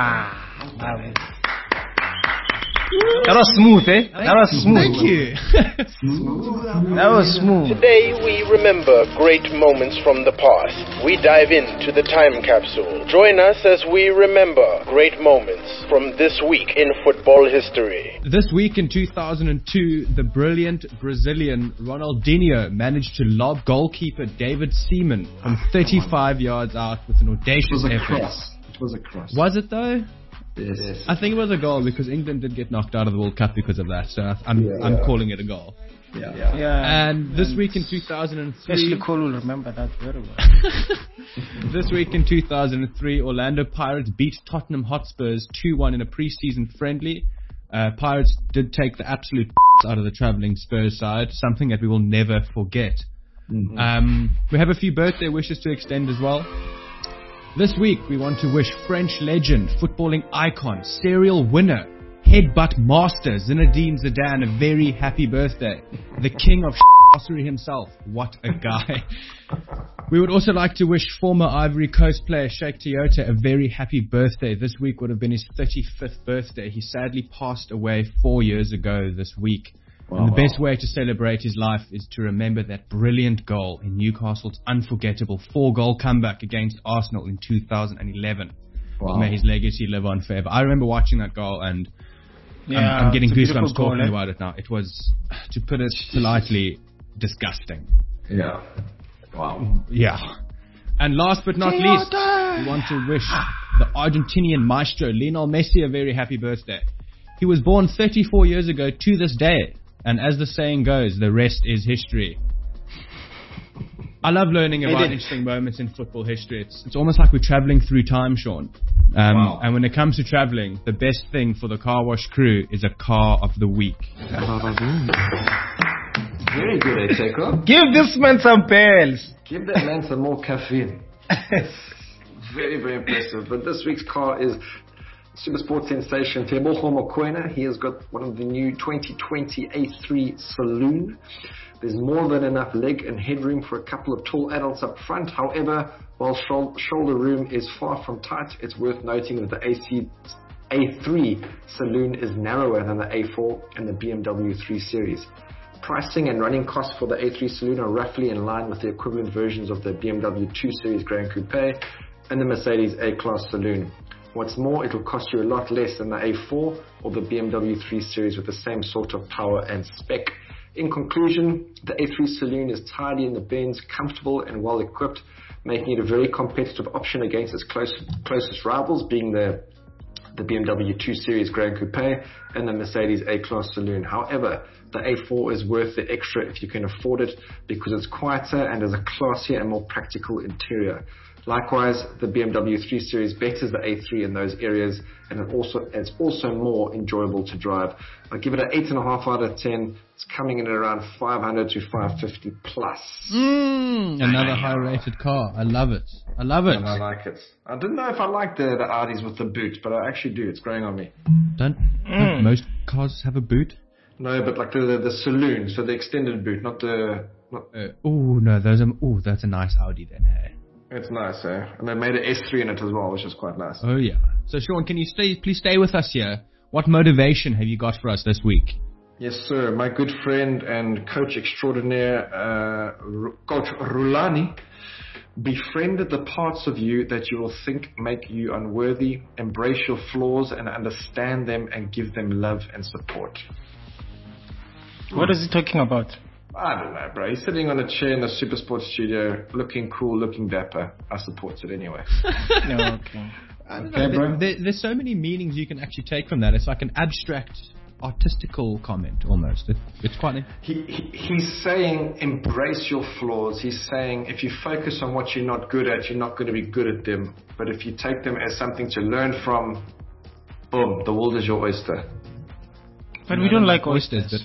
Speaker 8: That was smooth, eh? That was smooth.
Speaker 3: Thank you.
Speaker 8: That was smooth.
Speaker 10: Today we remember great moments from the past. We dive into the time capsule. Join us as we remember great moments from this week in football history.
Speaker 3: This week in 2002, the brilliant Brazilian Ronaldinho managed to lob goalkeeper David Seaman from 35 yards out with an audacious effort.
Speaker 4: It was a cross.
Speaker 3: Was it though?
Speaker 4: Yes.
Speaker 3: I think it was a goal because England did get knocked out of the World Cup because of that. So I'm calling it a goal.
Speaker 4: Yeah.
Speaker 3: And this week in 2003...
Speaker 8: Especially Cole will remember that very well.
Speaker 3: This week in 2003, Orlando Pirates beat Tottenham Hotspurs 2-1 in a pre-season friendly. Pirates did take the absolute out of the travelling Spurs side, something that we will never forget. Mm-hmm. We have a few birthday wishes to extend as well. This week, we want to wish French legend, footballing icon, serial winner, headbutt master Zinedine Zidane a very happy birthday. The king of shassery himself. What a guy. We would also like to wish former Ivory Coast player Sheikh Toyota a very happy birthday. This week would have been his 35th birthday. He sadly passed away 4 years ago this week. And the best way to celebrate his life is to remember that brilliant goal in Newcastle's unforgettable 4-goal comeback against Arsenal in 2011. May his legacy live on forever. I remember watching that goal and I'm getting goosebumps talking about it now. It was, to put it politely, disgusting.
Speaker 4: Yeah. Wow.
Speaker 3: Yeah. And last but not least, we want to wish the Argentinian maestro Lionel Messi a very happy birthday. He was born 34 years ago to this day. And as the saying goes, the rest is history. I love learning about interesting moments in football history. It's almost like we're traveling through time, Sean.
Speaker 4: Wow.
Speaker 3: And when it comes to traveling, the best thing for the Car Wash crew is a car of the week.
Speaker 4: Very good, Teko.
Speaker 8: Give this man some bells.
Speaker 4: Give that man some more caffeine. Very, very impressive. But this week's car is Supersport sensation Tebogo Mokoena. He has got one of the new 2020 A3 Saloon. There's more than enough leg and headroom for a couple of tall adults up front. However, while shoulder room is far from tight, it's worth noting that the A3 Saloon is narrower than the A4 and the BMW 3 Series. Pricing and running costs for the A3 Saloon are roughly in line with the equivalent versions of the BMW 2 Series Grand Coupe and the Mercedes A-Class Saloon. What's more, it'll cost you a lot less than the A4 or the BMW 3 Series with the same sort of power and spec. In conclusion, the A3 Saloon is tidy in the bins, comfortable and well equipped, making it a very competitive option against its closest rivals, being the BMW 2 Series Grand Coupe and the Mercedes A-Class Saloon. However, the A4 is worth the extra if you can afford it because it's quieter and has a classier and more practical interior. Likewise, the BMW 3 Series betters the A3 in those areas, and it's also more enjoyable to drive. I give it an 8.5 out of 10. It's coming in at around 500 to 550 plus.
Speaker 3: Another high-rated car. I love it. I love it.
Speaker 4: And I like it. I didn't know if I liked the Audis with the boot, but I actually do. It's growing on me.
Speaker 3: Don't most cars have a boot?
Speaker 4: No, but like the saloon, so the extended boot, not the.
Speaker 3: That's a nice Audi then. Hey.
Speaker 4: It's nice, eh? And they made an S3 in it as well, which is quite nice.
Speaker 3: Oh, yeah. So, Sean, can you please stay with us here? What motivation have you got for us this week?
Speaker 4: Yes, sir. My good friend and coach extraordinaire, Coach Rulani, befriended the parts of you that you will think make you unworthy, embrace your flaws and understand them and give them love and support.
Speaker 8: What is he talking about?
Speaker 4: I don't know, bro. He's sitting on a chair in the Supersport studio, looking cool, looking dapper. I support it anyway.
Speaker 8: No, okay.
Speaker 3: Okay, bro. There's so many meanings you can actually take from that. It's like an abstract, artistical comment almost. It's quite.
Speaker 4: He's saying embrace your flaws. He's saying if you focus on what you're not good at, you're not going to be good at them. But if you take them as something to learn from, boom, the world is your oyster.
Speaker 8: But we don't like oysters.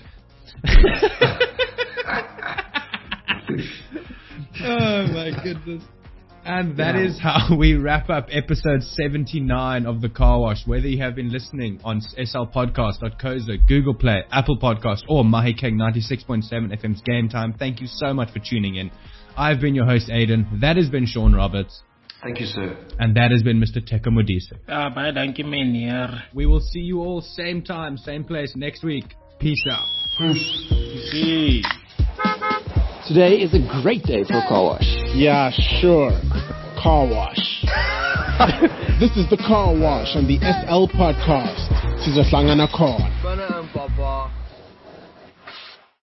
Speaker 3: Oh my goodness. And that is how we wrap up episode 79 of The Car Wash. Whether you have been listening on slpodcast.co.za, Google Play, Apple Podcast, or Mahikeng 96.7 FM's Game Time, thank you so much for tuning in. I've been your host, Aiden. That has been Sean Roberts.
Speaker 4: Thank you, sir.
Speaker 3: And that has been Mr. Teko Modise.
Speaker 8: Bye, thank you, man.
Speaker 3: We will see you all same time, same place next week. Peace out.
Speaker 8: See.
Speaker 1: Today is a great day for Car Wash.
Speaker 2: Yeah, sure. Car Wash. This is the Car Wash on the SL Podcast. Sizohlangana khona.